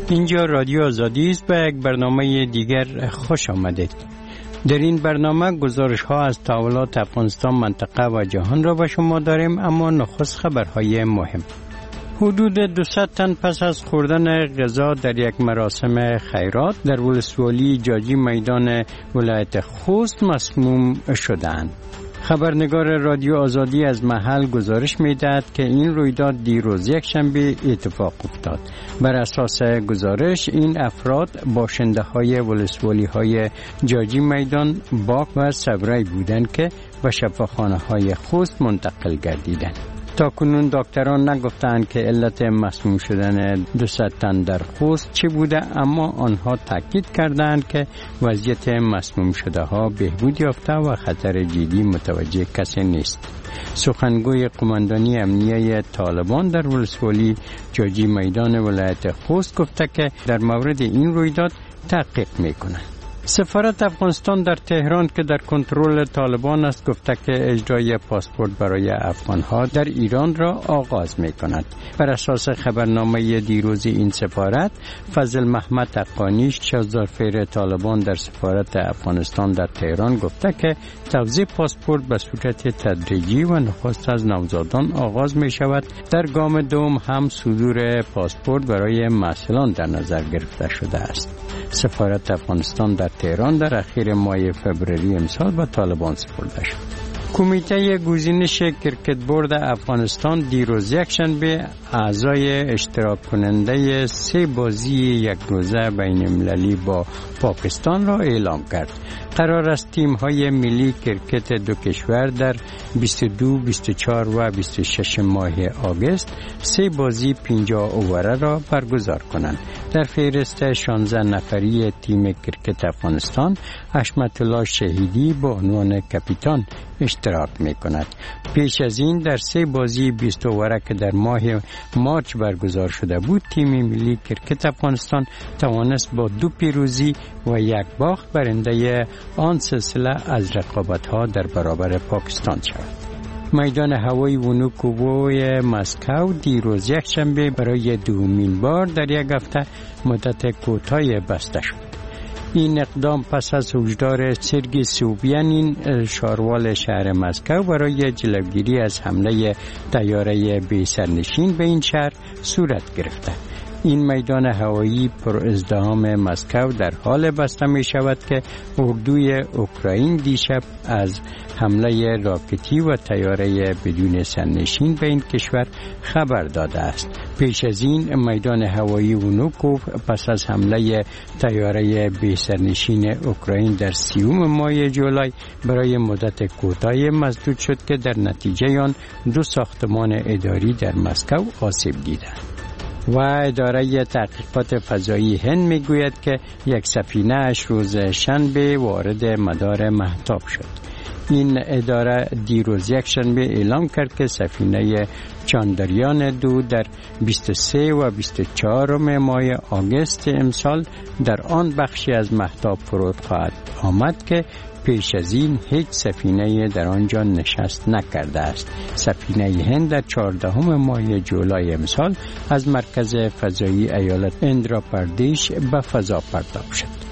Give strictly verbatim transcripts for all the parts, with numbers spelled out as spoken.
اینجا رادیو آزادی است. به یک برنامه دیگر خوش آمدید. در این برنامه گزارش ها از تحولات افغانستان، منطقه و جهان را به شما داریم، اما نخست خبرهای مهم. حدود دویست تن پس از خوردن غذا در یک مراسم خیرات در ولسوالی جاجی میدان ولایت خوست مسموم شدند. خبرنگار رادیو آزادی از محل گزارش می‌دهد که این رویداد دیروز یک شنبه اتفاق افتاد. بر اساس گزارش این افراد باشنده‌های ولسوالی‌های جاجی میدان، باغ و صبری بودند که به شفاخانه‌های خوست منتقل گردیدند. تا کنون دکتران نگفتند که علت مسموم شدن دویست تن در خوست چه بوده، اما آنها تاکید کردند که وضعیت مسموم شده ها بهبود یافته و خطر جدی متوجه کسی نیست. سخنگوی قماندانی امنیه طالبان در ولسوالی جاجی میدان ولایت خوست گفته که در مورد این رویداد تحقیق میکنند. سفارت افغانستان در تهران که در کنترل طالبان است گفته که اجرای پاسپورت برای افغانها در ایران را آغاز می کند. بر اساس خبرنامه دیروز این سفارت، فضل محمد حقانی، شازدارفیر طالبان در سفارت افغانستان در تهران گفته که توزیع پاسپورت به صورت تدریجی و نخست از نوزادان آغاز می شود. در گام دوم هم صدور پاسپورت برای مسئولان در نظر گرفته شده است. سفارت افغانستان در تهران در اخیر ماه فوریه امسال به طالبان سپرده شد. کمیته گزینش کرکت بورد افغانستان دیروز یکشنبه اعضای اشتراک کننده سه بازی یک روزه بین المللی با پاکستان را اعلام کرد. قرار است تیم های ملی کرکت دو کشور در بیست و دو، بیست و چهار و بیست و شش ماه آگوست سه بازی پنجاه اووره را برگزار کنند. در فهرست شانزده نفری تیم کرکت افغانستان حشمت الله شهیدی با عنوان کاپیتان اشتراک می کند. پیش از این در سه بازی بیست اووره که در ماه مارچ برگزار شده بود، تیم ملی کرکت افغانستان توانست با دو پیروزی و یک باخت برنده آن سلسله از رقابت‌ها در برابر پاکستان شود. میدان هوایی ونوکوبوی مسکو دیروز یک شنبه برای دومین بار در یک هفته مدت کوتاهی بسته شد. این اقدام پس از هشدار سرگی سوبیانین شاروال شهر مسکو برای جلوگیری از حمله طیاره بی سرنشین به این شهر صورت گرفته. این میدان هوایی پر ازدحام مسکو در حال بسته می شود که اردوی اوکراین دیشب از حمله راکتی و طیاره بدون سرنشین به این کشور خبر داده است. پیش از این میدان هوایی ونوکوف پس از حمله طیاره بی سرنشین اوکراین در سیوم ماه جولای برای مدت کوتاهی مسدود شد که در نتیجه آن دو ساختمان اداری در مسکو آسیب دیدند. و اداره تحقیقات فضایی هند میگوید که یک سفینه اش روز شنبه وارد مدار مهتاب شد. این اداره دیروز یک شنبه اعلام کرد که سفینه چاندریان دو در بیست و سه و بیست و چهار ماه آگوست امسال در آن بخشی از مهتاب فرود خواهد آمد که پیش از این هیچ سفینه در آنجا نشست نکرده است. سفینه هند در چهاردهم ماه جولای امسال از مرکز فضایی ایالت اندرا پردیش به فضا پرتاب شد.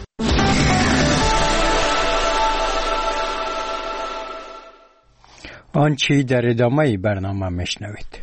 آنچه در ادامه برنامه میشنوید.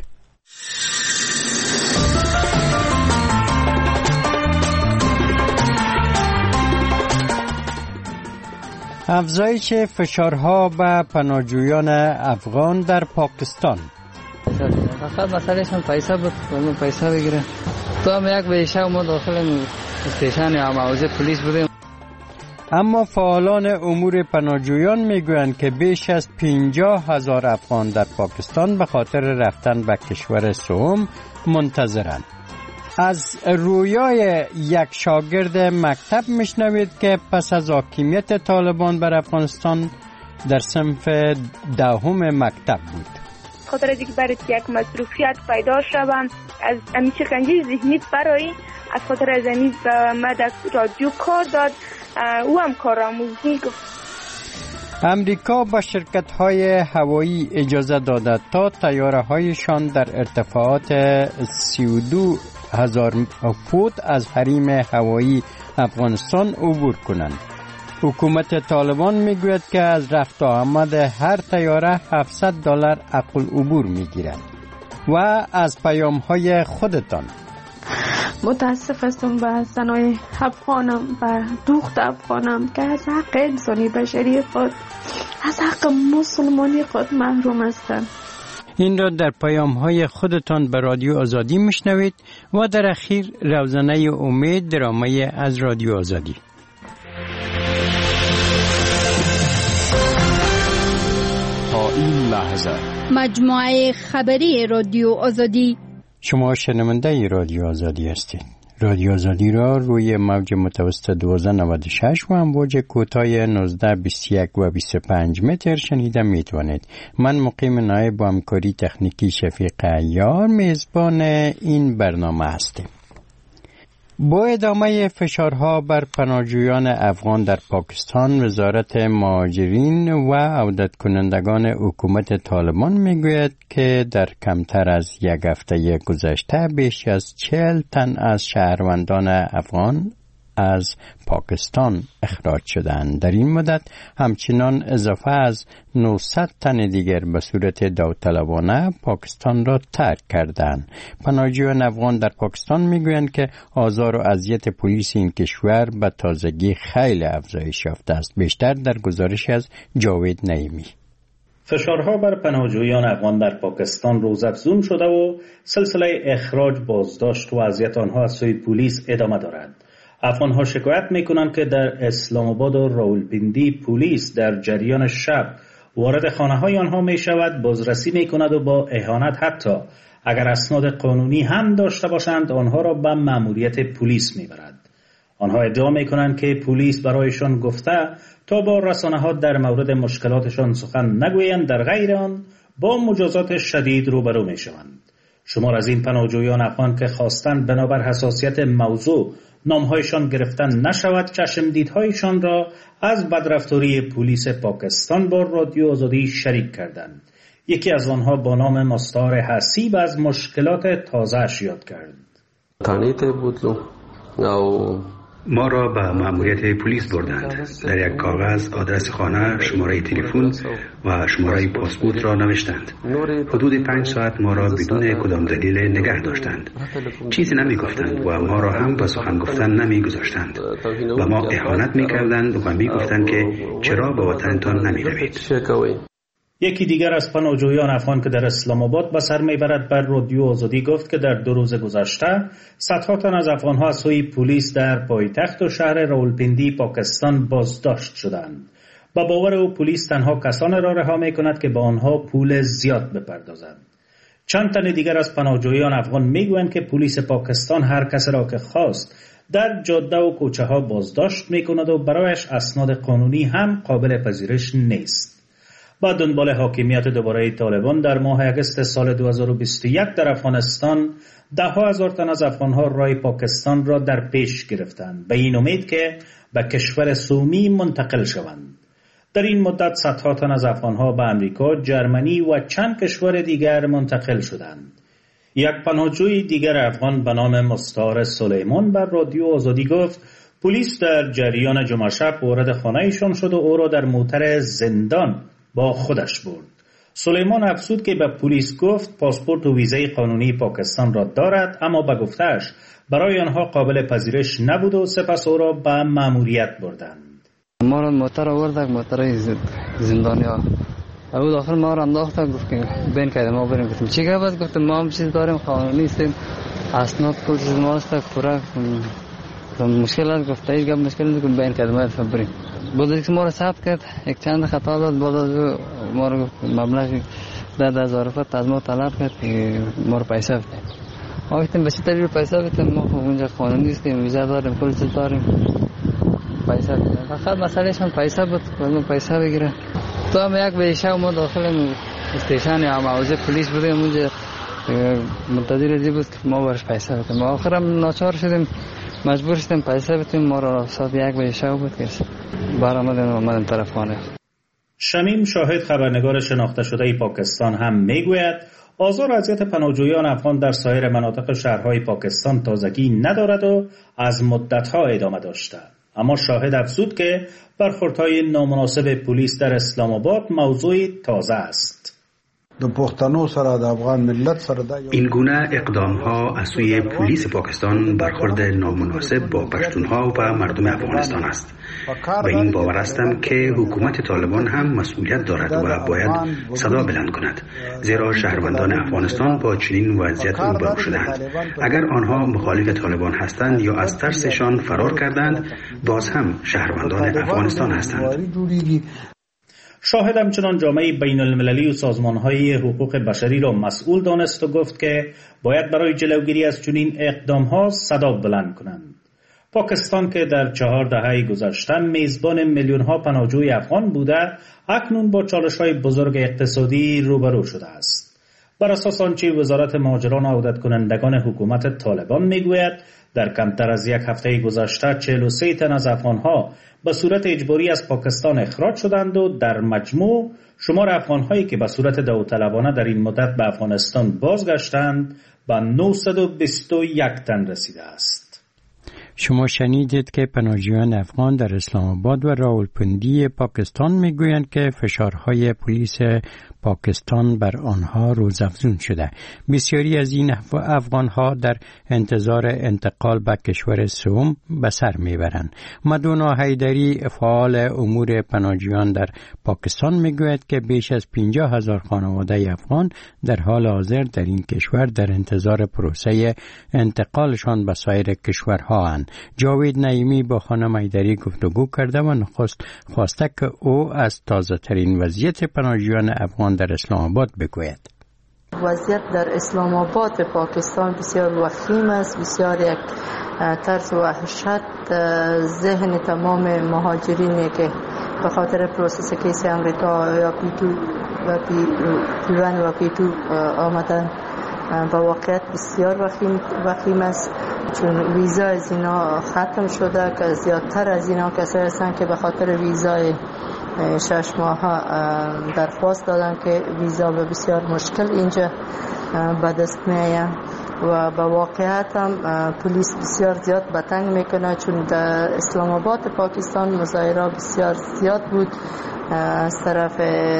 افزایش فشارها به پناهجویان افغان در پاکستان. فقط مسئلهشون پیسه بود، اون پیسه بگیره. تو هم یک بیشه ما داخل استیشن یا موضع پلیس بودیم. اما فعالان امور پناهجویان میگویند که بیش از پنجاه هزار افغان در پاکستان به خاطر رفتن به کشور سوم منتظرند. از رویای یک شاگرد مکتب میشنوید که پس از حاکمیت طالبان بر افغانستان در صنف دهم مکتب بود. خاطر از اینکه برای یک مصروفیت پیدا شوم از امی شکنجه ذهنی برای از خاطر از امی مد رادیو کار داد او هم کارآموزی گفت. امریکا با شرکت‌های هوایی اجازه داده تا طیاره‌هایشان در ارتفاعات سی و دو هزار فوت از حریم هوایی افغانستان عبور کنند. حکومت طالبان میگوید که از رفت و آمد هر طیاره هفتصد دلار اقل عبور میگیرد. و از پیام های خودتان. متاسف هستم به زنای افغانم و دوخت افغانم که از حق انسانی بشری خود، از حق مسلمانی خود محروم هستند. این را در پیام های خودتان به رادیو آزادی میشنوید و در اخیر روزنه امید درامه از رادیو آزادی. تا این لحظه مجموعه خبری رادیو آزادی. شما شنونده رادیو آزادی هستید. رادیو آزادی را روی موج متوسط دوازده نود و شش و امواج کوتاه نوزده بیست و یک و بیست و پنج متر شنیده میتوانید. من مقیم نایب با همکاری تکنیکی شفیق عیار میزبان این برنامه هستیم. با ادامه فشارها بر پناهجویان افغان در پاکستان، وزارت مهاجرین و عودت کنندگان حکومت طالبان میگوید که در کمتر از یک هفته گذشته بیش از چهل تن از شهروندان افغان از پاکستان اخراج شدند. در این مدت همچنان اضافه از نهصد تن دیگر به صورت داوطلبانه پاکستان را ترک کردند. پناهجویان افغان در پاکستان میگویند که آزار و اذیت پلیس این کشور به تازگی خیلی افزایش یافته است. بیشتر در گزارش از جاوید نعیمی. فشارها بر پناهجویان افغان در پاکستان روزافزون شده و سلسله اخراج، بازداشت و اذیت آنها از سوی پلیس ادامه دارد. افغان‌ها شکایت می‌کنند که در اسلام آباد و راولپیندی پلیس در جریان شب وارد خانه‌های آنها می‌شود، بازرسی می‌کند و با اهانت حتی اگر اسناد قانونی هم داشته باشند آنها را به مأموریت پلیس می‌برد. آنها ادعا می‌کنند که پلیس برایشان گفته تا با رسانه‌ها در مورد مشکلاتشان سخن نگویند، در غیر آن با مجازات شدید روبرو می‌شوند. شمار از این پناهجویان افغان که خواستند بنابر حساسیت موضوع نامهایشان گرفتن نشود، چشمدیدهایشان را از بدرفتاری پلیس پاکستان با رادیو آزادی شریک کردند. یکی از آنها با نام مستعار حسیب از مشکلات تازه‌اش یاد کرد. ما را به مأموریت پلیس بردند. در یک کاغذ آدرس خانه، شماره تلفن و شماره پاسپورت را نوشتند. حدود پنج ساعت ما را بدون کدام دلیل نگه داشتند. چیزی نمی گفتند و ما را هم به سخن گفتن نمی گذاشتند. و ما اهانت می کردند و می گفتند که چرا به وطنتان نمی روید. یکی دیگر از پناهجویان افغان که در اسلام آباد به سر میبرد بر رادیو آزادی گفت که در دو روز گذشته صدها تن از افغانها از سوی پلیس در پایتخت و شهر راولپیندی پاکستان بازداشت شدند. با باور او پلیس تنها کسانی را رها میکند که با آنها پول زیاد بپردازند. چند تن دیگر از پناهجویان افغان میگویند که پلیس پاکستان هر کسی را که خواست در جاده و کوچه ها بازداشت میکند و برایش اسناد قانونی هم قابل پذیرش نیست. با دنبال حاکمیت دوباره طالبان در ماه اگست سال دو هزار و بیست و یک در افغانستان ده ها هزار تن از افغانها راه پاکستان را در پیش گرفتند به این امید که به کشور سومی منتقل شوند. در این مدت صدها تن از افغانها به امریکا، جرمنی و چند کشور دیگر منتقل شدند. یک پناهجوی دیگر افغان به نام مستعار سلیمان بر رادیو آزادی گفت پلیس در جریان جمعه شب وارد خانه‌شان شد و او را در موتر زندان با خودش برد. سلیمان افزود که به پلیس گفت پاسپورت و ویزای قانونی پاکستان را دارد، اما به گفته‌اش برای آنها قابل پذیرش نبود و سپس او را به مأموریت بردند. ما را موتر آوردند، موتر زندانیا. او داخل ما را انداختند، گفت که بین کردیم ما بریم. گفتیم چی گفت؟ گفتیم ما هم چیز داریم، قانونی هستیم، اسناد کل چیز ما است، پورا مشکل است. گفت ای گپ مشکل نیست، بین کردیم ما بریم. بعد از ما را ثبت کرد، یک چند خطا داد، بعد از ما را مبلغ ده هزار روپیه از ما طلب کرد که ما را پیسه بده. ما گفتیم به چه طریق پیسه بدیم؟ ما اونجا قانونی هستیم، ویزا داریم، کل چیز داریم، پیسه بدیم. فقط مسئلهشون پیسه بود، بعد پیسه بگیره. تو هم یک به شب ما داخل استیشن یا موزه پلیس بودیم، اونجا منتظر دی بود که ما برش پیسه بدیم. ما آخرم ناچار شدیم، مجبور شدیم پیسه بدیم. ما را ساعت یک به شب بود که برآمدیم آمدیم طرف خانه. شمیم شاهد خبرنگار شناخته شده پاکستان هم میگوید آزار و اذیت پناهجویان افغان در سایر مناطق شهرهای پاکستان تازگی ندارد و از مدتها ادامه داشته. اما شاهد افزود که برخوردهای نامناسب پلیس در اسلام آباد موضوع تازه است. این گونه اقدام ها از سوی پلیس پاکستان برخورد نامناسب با پشتونها و مردم افغانستان است و این باور هستم که حکومت طالبان هم مسئولیت دارد و باید صدا بلند کند، زیرا شهروندان افغانستان با چنین وضعیت روبرو شدند. اگر آنها مخالف طالبان هستند یا از ترسشان فرار کردند، باز هم شهروندان افغانستان هستند. شاهد همچنان جامعه بین المللی و سازمان‌های حقوق بشری را مسئول دانست و گفت که باید برای جلوگیری از چنین اقدام‌ها صدا بلند کنند. پاکستان که در چهار دهه گذشته میزبان میلیون‌ها پناهجوی افغان بوده، اکنون با چالش‌های بزرگ اقتصادی روبرو شده است. بر اساس آنچه وزارت مهاجران و عودت کنندگان حکومت طالبان میگوید، در کمتر از یک هفته گذشته چهل و سه تن از افغان‌ها به صورت اجباری از پاکستان اخراج شدند و در مجموع شمار افغان‌هایی که به صورت داوطلبانه در این مدت به افغانستان بازگشتند به نهصد و بیست و یک تن رسیده است. شما شنیدید که پناهجویان افغان در اسلام آباد و راولپنڈی پاکستان میگویند که فشارهای پلیس پاکستان بر آنها روزافزون شده. بسیاری از این افغانها در انتظار انتقال به کشور سوم به سر میبرند. مدونا حیدری فعال امور پناهجویان در پاکستان میگوید که بیش از پنجاه هزار خانواده افغان در حال حاضر در این کشور در انتظار پروسه انتقالشان به سایر کشورها اند. جاوید نعیمی با خانم حیدری گفتگو کرده و نخست خواسته که او از تازه ترین وضعیت پناهجویان افغان در اسلام آباد بگوید. وضعیت در اسلام آباد پاکستان بسیار وخیم است، بسیار یک ترس و وحشت ذهن تمام مهاجرینی که به خاطر پروسس کیس امریکا یا پیتو و پی ون و پیتو آمدن با واقعیت بسیار وخیم وخیم است، چون ویزا از اینا ختم شده که زیادتر از اینا کسایی هستند که به خاطر ویزای شش ماه درخواست دادن که ویزا به بسیار مشکل اینجا به دست میآید و با واقعیت هم پلیس بسیار زیاد بتنگ میکنه، چون در اسلام آباد پاکستان مظاهره بسیار زیاد بود از طرف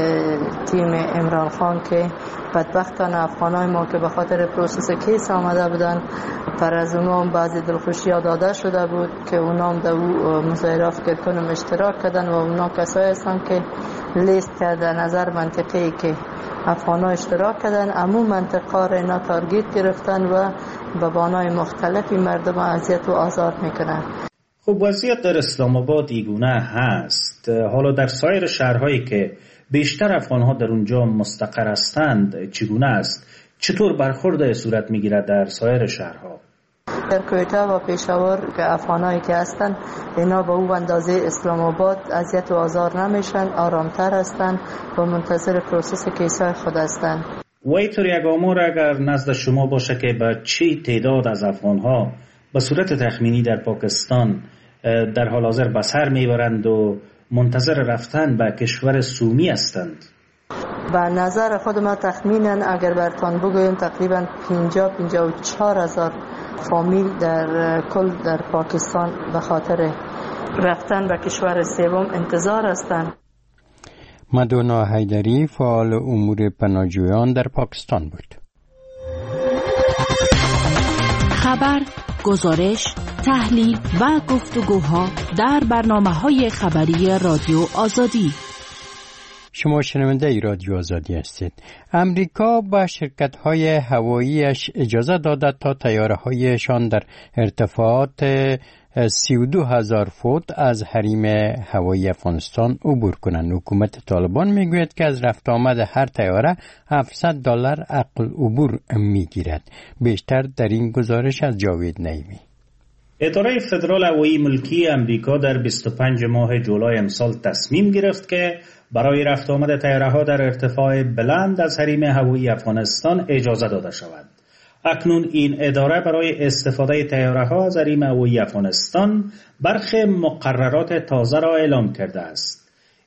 تیم عمران خان که بدبختانه افغانای ما که به خاطر پروسس کیس آمده بودن پر از اونام بعضی دلخوشی ها داده شده بود که اونام در مظاهره فکر کنم اشتراک کردن و اونا کسایی هستن که لیست کرده نظر منطقی که افغانا اشتراک کردن، امو منطقه را اینا تارگیت گرفتن و به بانای مختلفی مردم اذیت و آزار میکنن. خب وضعیت در اسلام آباد اینگونه هست. حالا در سایر شهرهایی که بیشتر افغانها در اونجا مستقر هستند چگونه است؟ چطور برخورد صورت میگیرد در سایر شهرها؟ در کویته و پشاور که افغانایی که هستند اینا به او اندازه اسلام آباد اذیت و آزار نمیشن، آرامتر هستند و منتظر پروسس کیسای خود هستند. و اینطور یک آمار اگر نزد شما باشه که به چه تعداد از افغانها به صورت تخمینی در پاکستان در حال حاضر به سر میبرند و منتظر رفتن به کشور سومی هستند؟ به نظر خود ما تخمینا اگر برتان بگویم تقریبا پنجاه پنجاه و چهار هزار فامیل در کل در پاکستان به خاطر رفتن به کشور سوم انتظار هستند. مدونا حیدری فعال امور پناهجویان در پاکستان بود. خبر، گزارش، تحلیل و گفتگوها در برنامه‌های خبری رادیو آزادی. شما شنونده رادیو آزادی هستید. امریکا با شرکت‌های هواییش اجازه داده تا طیاره‌هایشان در ارتفاعات سی و دو هزار فوت از حریم هوایی افغانستان عبور کنند. حکومت طالبان میگوید که از رفت آمد هر طیاره هفتصد دلار عقل عبور میگیرد. بیشتر در این گزارش از جاوید نعیمی. اداره فدرال هوایی ملکی امریکا در بیست و پنج ماه جولای امسال تصمیم گرفت که برای رفت آمد طیاره‌ها در ارتفاع بلند از حریم هوایی افغانستان اجازه داده شود. اکنون این اداره برای استفاده طیاره‌ها از حریم هوایی افغانستان برخی مقررات تازه را اعلام کرده است.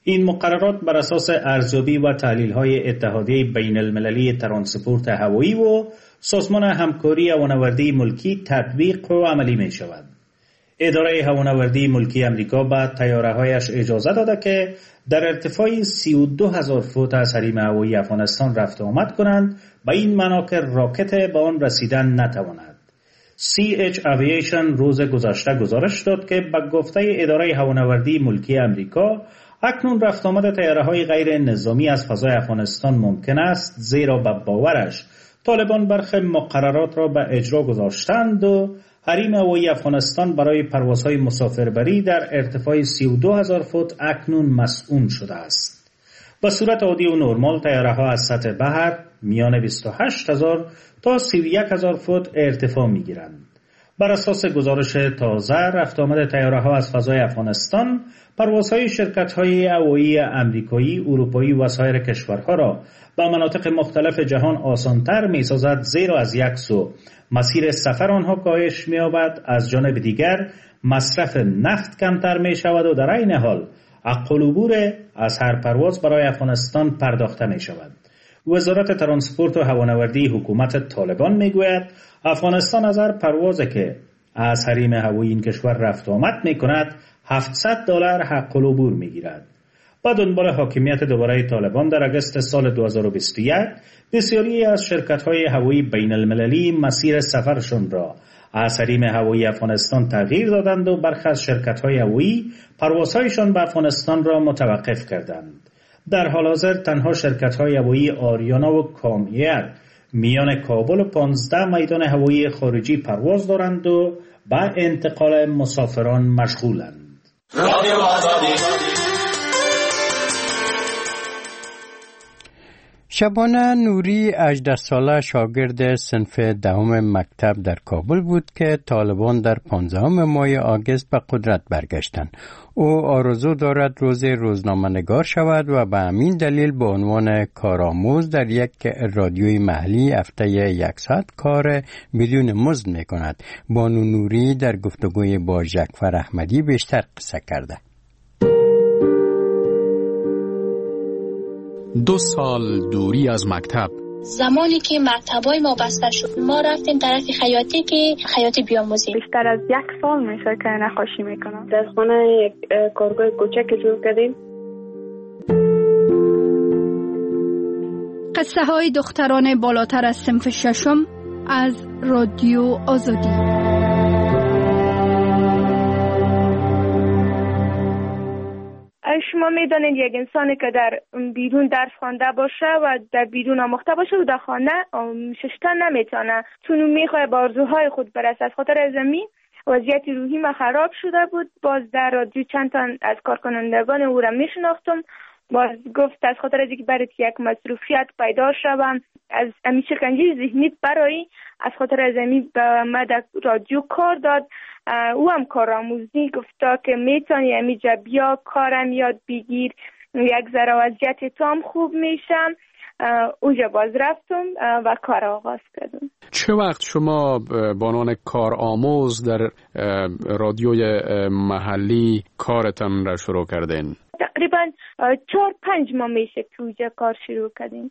این مقررات بر اساس ارزیابی و تحلیل‌های اتحادیه بین المللی ترانسپورت هوایی و سازمان همکاری هوانوردی ملکی تطبیق و عملی می شود. اداره هوانوردی ملکی امریکا به طیاره‌هایش اجازه داده که در ارتفاع سی و دو هزار فوت از حریم هوایی افغانستان رفت و آمد کنند، به این معنا که راکت به آن رسیدن نتواند. سی اچ Aviation روز گذشته گزارش داد که به گفته اداره هوانوردی ملکی امریکا اکنون رفت آمد طیاره‌های غیر نظامی از فضای افغانستان ممکن است، زیرا به باورش طالبان برخی مقررات را به اجرا گذاشتند و حریم هوایی افغانستان برای پروازهای مسافربری در ارتفاع سی و دو هزار فوت اکنون مسئول شده است. به صورت عادی و نرمال طیاره‌ها از سطح بحر میان بیست و هشت هزار تا سی و یک هزار فوت ارتفاع می‌گیرند. بر اساس گزارش تازه، رفت آمد طیاره‌ها از فضای افغانستان پروازهای شرکت‌های هوایی آمریکایی، اروپایی و سایر کشورها را به مناطق مختلف جهان آسان‌تر می‌سازد، زیرا از یک سو مسیر سفر آنها کاهش می‌یابد، از جانب دیگر مصرف نفت کمتر می‌شود و در عین حال حق العبور از هر پرواز برای افغانستان پرداخته می‌شود. وزارت ترانسپورت و هوانوردی حکومت طالبان میگوید افغانستان از هر پروازی که از حریم هوایی این کشور رفت و آمد میکند هفتصد دلار حق العبور میگیرد. با دنبال حاکمیت دوباره طالبان در اگست سال دو هزار و بیست و یک بسیاری از شرکت‌های هوایی بین المللی مسیر سفرشون را از حریم هوایی افغانستان تغییر دادند و برخی از شرکت‌های هوایی پروازهایشان به افغانستان را متوقف کردند. در حال حاضر تنها شرکت‌های هوایی آریانا و کامیت میان کابل و پانزده میدان هوایی خارجی پرواز دارند و با انتقال مسافران مشغولند. شبانه نوری هجده ساله شاگرد صنف دهم مکتب در کابل بود که طالبان در پانزدهم ماه آگوست به قدرت برگشتند. او آرزو دارد روز روزنامه‌نگار شود و به همین دلیل به عنوان کارآموز در یک رادیوی محلی هفته یک ساعت کار بدون مزد می کند. بانو نوری در گفتگوی با ژکفر احمدی بیشتر قصه کرده. دو سال دوری از مکتب. زمانی که مکتبای ما بسته شد ما رفتیم طرف خیاطی که خیاطی بیاموزیم. بیشتر از یک سال میشه که نقاشی میکنم. در خانه یک کارگاه کوچک جور کردیم. قصه های دختران بالاتر از صنف ششم از رادیو آزادی. شما میدانید یک انسانی که در بیرون درس خوانده باشه و در بیرون آموخته باشه و در خانه ششتن نمیتونه، چون میخواد به آرزوهای خود برسه. از خاطر ازمی وضعیت روحی ما خراب شده بود. باز در رادیو چند تا از کارکنندگان او را میشناختم. باز گفت از خاطر از اینکه برای یک مصروفیت پیدا شوم از امی شکنجه ذهنی برای از خاطر از امی به ما در رادیو کار داد. او هم کارآموزی گفتا که میتونی امیجا بیا کارم یاد بگیر، یک ذره وضعیت تو هم خوب میشم. اونجا باز رفتم و کار آغاز کردم. چه وقت شما به عنوان کارآموز در رادیوی محلی کارتان را شروع کردین؟ تقریبا چهار پنج ماه میشه که اونجا کار شروع کردیم.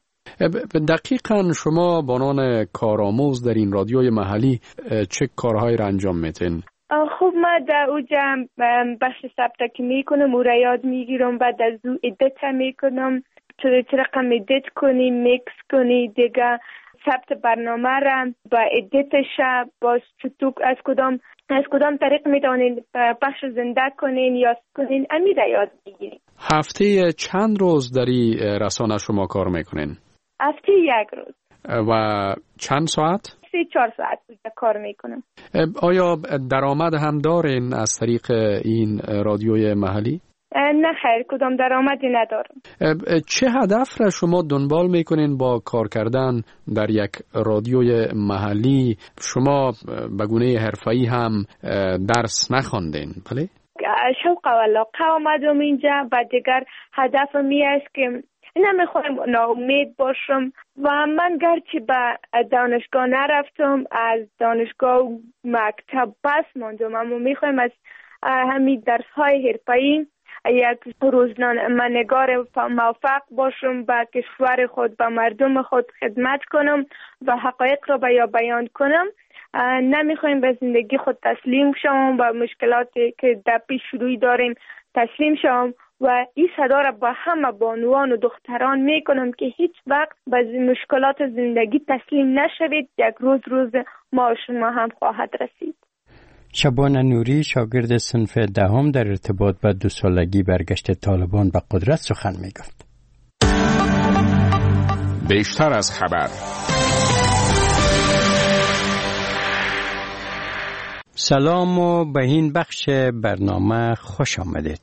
دقیقاً شما به عنوان کارآموز در این رادیوی محلی چه کارهایی را انجام میتین؟ خب ما در اوجا بخش ثبت که میکنم او را یاد میگیرم، بعد از او ادیت میکنم، چه رقم ادیت کنی، میکس کنی، دیگه ثبت برنامه را با ادیتش باز چطور از کدام از کدام طریق میتونین بخش زنده کنین یا کنین امی را یاد بگیرین. هفته چند روز در این رسانه شما کار میکنین؟ هفته یک روز. و چند ساعت؟ سه چهار ساعت کار میکنم. آیا درآمد هم دارین از طریق این رادیوی محلی؟ نه خیر، کدام درآمدی ندارم. چه هدف را شما دنبال میکنین با کار کردن در یک رادیوی محلی؟ شما به گونه حرفه‌ای هم درس نخواندین، بله؟ شوق و علاقه آمدم اینجا و دیگر هدف می است که نمیخوایم ناامید باشم و من گرچه به دانشگاه نرفتم، از دانشگاه و مکتب بس ماندم، اما میخوایم از همین درس های حرفه‌ای یک روزنامه‌نگار موفق باشم، به کشور خود، به مردم خود خدمت کنم و حقایق را بیا بیان کنم. نمیخوایم به زندگی خود تسلیم شوم و مشکلاتی که در پیش روی داریم تسلیم شوم و این صدا را به همه بانوان و دختران میکنم که هیچ وقت به مشکلات زندگی تسلیم نشوید. یک روز روز ما و شما هم خواهد رسید. شبانه نوری شاگرد صنف دهم در ارتباط با دو سالگی برگشت طالبان به قدرت سخن میگفت. بیشتر از خبر. سلام و به این بخش برنامه خوش آمدید.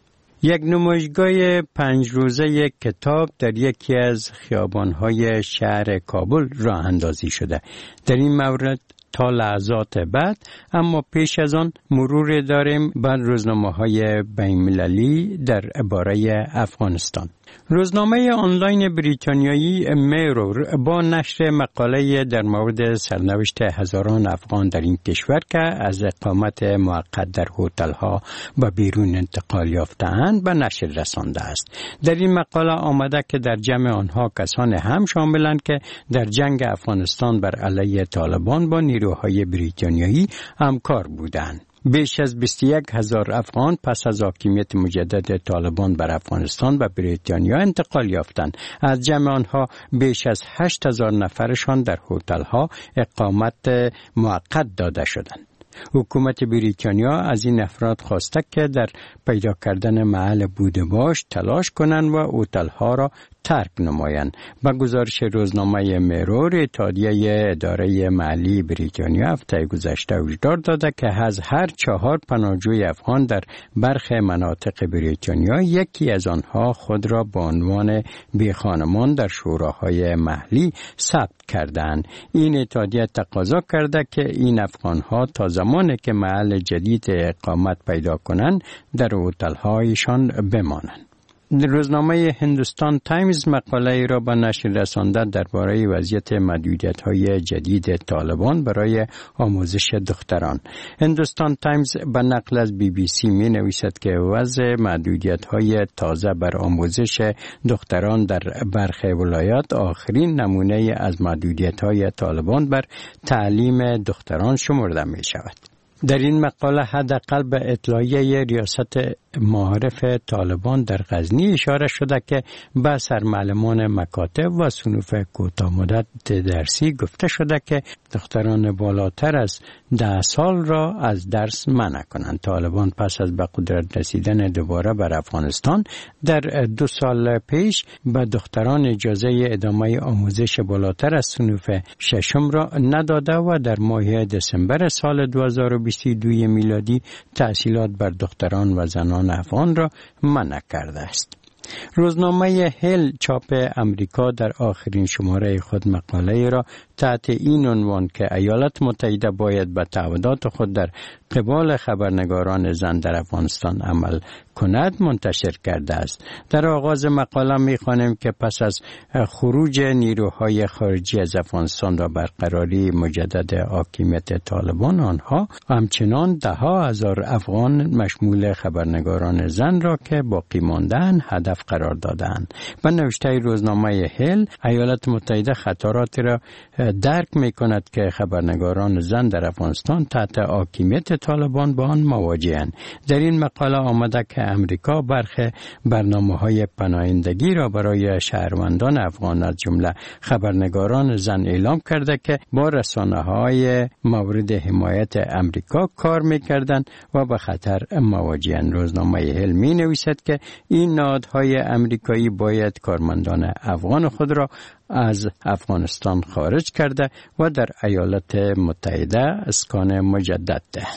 یک نمایشگاه پنج روزه یک کتاب در یکی از خیابان‌های شهر کابل راه اندازی شده. در این مورد تا لحظات بعد، اما پیش از آن مرور داریم بر روزنامه‌های بین‌المللی در باره افغانستان. روزنامه آنلاین بریتانیایی میرور با نشر مقاله در مورد سرنوشت هزاران افغان در این کشور که از اقامت موقت در هتل‌ها به بیرون انتقال یافته‌اند به نشر رسانده است. در این مقاله آمده که در جمع آنها کسان هم شاملند که در جنگ افغانستان بر علیه طالبان با نیروهای بریتانیایی همکار بودند. بیش از بیست و یک هزار افغان پس از حاکمیت مجدد طالبان بر افغانستان به بریتانیا انتقال یافتند. از جمع آنها بیش از هشت هزار نفرشان در هتل‌ها اقامت موقت داده شدند. حکومت بریتانیا از این افراد خواسته که در پیدا کردن محل بوده‌باش تلاش کنند و هتل‌ها را ترک نمایند. با گزارش روزنامه میرور، اتحادیه اداره محلی بریتانیا هفته گذشته هشدار داده که از هر چهار پناهجوی افغان در برخی مناطق بریتانیا یکی از آنها خود را به عنوان بیخانمان در شوراهای محلی ثبت کردند. این اتحادیه تقاضا کرده که این افغانها تا زمانی که محل جدید اقامت پیدا کنند در هتل‌هایشان بمانند. روزنامه هندوستان تایمز مقاله را به نشر رسانده درباره وضعیت محدودیت‌های جدید طالبان برای آموزش دختران. هندوستان تایمز به نقل از بی بی سی می نویسد که وضع محدودیت‌های تازه بر آموزش دختران در برخی ولایات آخرین نمونه از محدودیت‌های طالبان بر تعلیم دختران شمرده می شود. در این مقاله حداقل به اطلاعیه ریاست معارف طالبان در غزنی اشاره شده که به سرمعلمان مکاتب و صنوف کوتاه مدت درسی گفته شده که دختران بالاتر از ده سال را از درس منع کنند. طالبان پس از به قدرت رسیدن دوباره بر افغانستان در دو سال پیش به دختران اجازه ادامه آموزش بالاتر از صنوف ششم را نداده و در ماه دسامبر سال دو هزار و بیست و دو میلادی تحصیلات بر دختران و زنان افغان را منع کرده است. روزنامه هل چاپ امریکا در آخرین شماره خود مقاله را تحت این عنوان که ایالات متحده باید به تعهدات خود در قبال خبرنگاران زن در افغانستان عمل کند منتشر کرده است. در آغاز مقاله می‌خوانیم که پس از خروج نیروهای خارجی از افغانستان و برقراری مجدد حاکمیت طالبان، آنها همچنان ده ها هزار افغان مشمول خبرنگاران زن را که باقی مانده‌اند هدف قرار دادند. به نوشته روزنامه هل، ایالات متحده خطراتی را درک می‌کند که خبرنگاران زن در افغانستان تحت حاکمیت طالبان با آن مواجه‌اند. در این مقاله آمده که امریکا برخی برنامه‌های پناهندگی را برای شهروندان افغان از جمله خبرنگاران زن اعلام کرده که با رسانه‌های مورد حمایت امریکا کار می‌کردند و به خطر مواجه‌اند. روزنامه هل می‌نویسد که این نهادهای امریکایی باید کارمندان افغان خود را از افغانستان خارج کرده و در ایالات متحده اسکان مجدد دهند.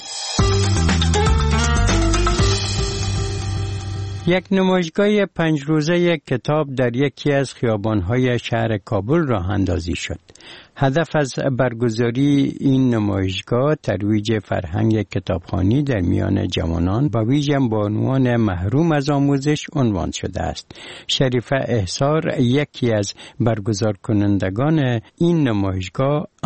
یک نمایشگاه پنج روزه یک کتاب در یکی از خیابان‌های شهر کابل راه اندازی شد. هدف از برگزاری این نمایشگاه ترویج فرهنگ کتابخوانی در میان جوانان و ویژه بانوان محروم از آموزش عنوان شده است. شریفه احصار یکی از برگزار کنندگان این نمایشگاه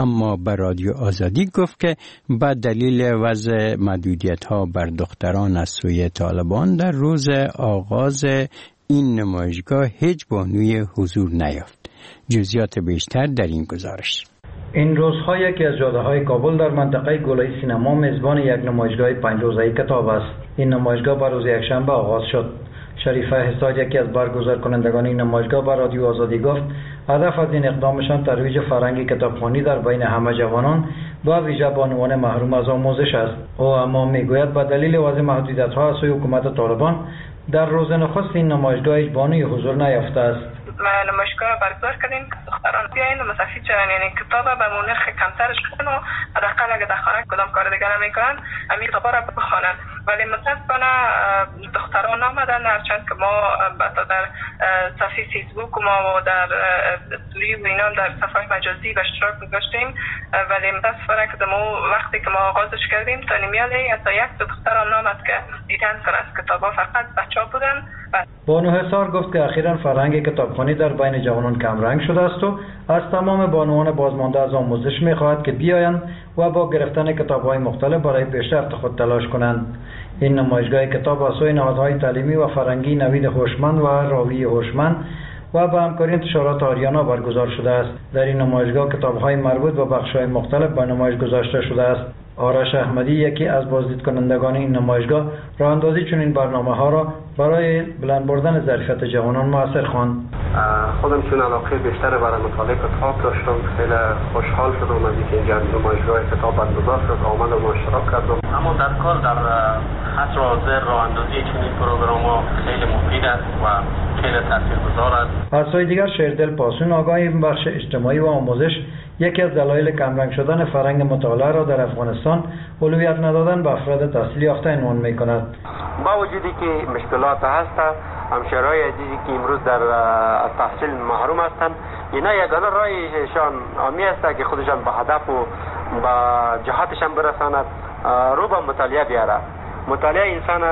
اما به رادیو آزادی گفت که به دلیل وضع محدودیت ها بر دختران از سوی طالبان در روز آغاز این نمایشگاه هیچ بانوی حضور نیافت. جزئیات بیشتر در این گزارش. این روزها یکی از جاده‌های کابل در منطقه گلای سینما میزبان یک نمایشگاه پنج روزه کتاب است. این نمایشگاه بر روز یکشنبه آغاز شد. شریفه حساد یکی از برگزار کنندگان این نمایشگاه به رادیو آزادی گفت هدف از این اقدامشان ترویج فرهنگ کتابخوانی در بین همه جوانان و ویژه بانوان محروم از آموزش است. او اما میگوید به دلیل وضع محدودیت‌ها از سوی حکومت طالبان در روز نخست این نمایشگاه هیچ بانوی حضور نیافته است. نمایشگاه برگزار کردیم که دختران بیاین و مستفید شدن، یعنی کتاب به نرخ کمترش کنن و حداقل اگه در خانه کدام کار دیگر نمیکنن همین کتابا را بخوانن. ولی متاسفانه دختران آمدن، هرچند که ما در صفحه فیسبوک و ما و در استوری و اینا در صفحه مجازی به اشتراک گذاشتیم، ولی متاسفانه که ما وقتی که ما آغازش کردیم تا نیمیالی حتی یک دو دختران آمد که دیدن که از کتابا فقط بچه‌ها بودن. بانو حصار گفت که اخیراً فرهنگ کتابخوانی در بین جوانان کم رنگ شده است و از تمام بانوان بازمانده از آموزش می‌خواهد که بیایند و با گرفتن کتاب‌های مختلف برای پیشرفت خود تلاش کنند. این نمایشگاه کتاب از سوی نهادهای تعلیمی و فرهنگی نوید هوشمند و راوی هوشمند و با همکاری انتشارات آریانا برگزار شده است. در این نمایشگاه کتاب‌های مربوط به بخش‌های مختلف به نمایش گذاشته شده است. آرش احمدی یکی از بازدید کنندگان این نمایشگاه راه اندازی چنین برنامه‌ها را برای بلند بردن ظرفیت جوانان موثر خواند. خودم چون علاقه بیشتر برای مطالعه کتاب داشتم، خیلی خوشحال شدم از اینکه اینجا نمایشگاه کتاب برگزار شد، آمدم و اشتراک کردم. اما در کار در عصر حاضر راه اندازی چنین پروگرام‌ها خیلی مفید است و خیلی تاثیرگذار است. از سوی دیگر شیردل پاسون آگاه بخش اجتماعی و آموزش یکی از دلایل کمرنگ شدن فرهنگ مطالعه را در افغانستان اولویت ندادن به افراد تحصیل یافته عنوان می‌کند. با وجودی که مشکلات هست، همشهرهای عزیزی که امروز در تحصیل محروم هستند، اینا یگانه راهشان آمی است که خودشان به هدف و به جهاتشان برساند، رو به مطالعه بیاره. مطالعه انسان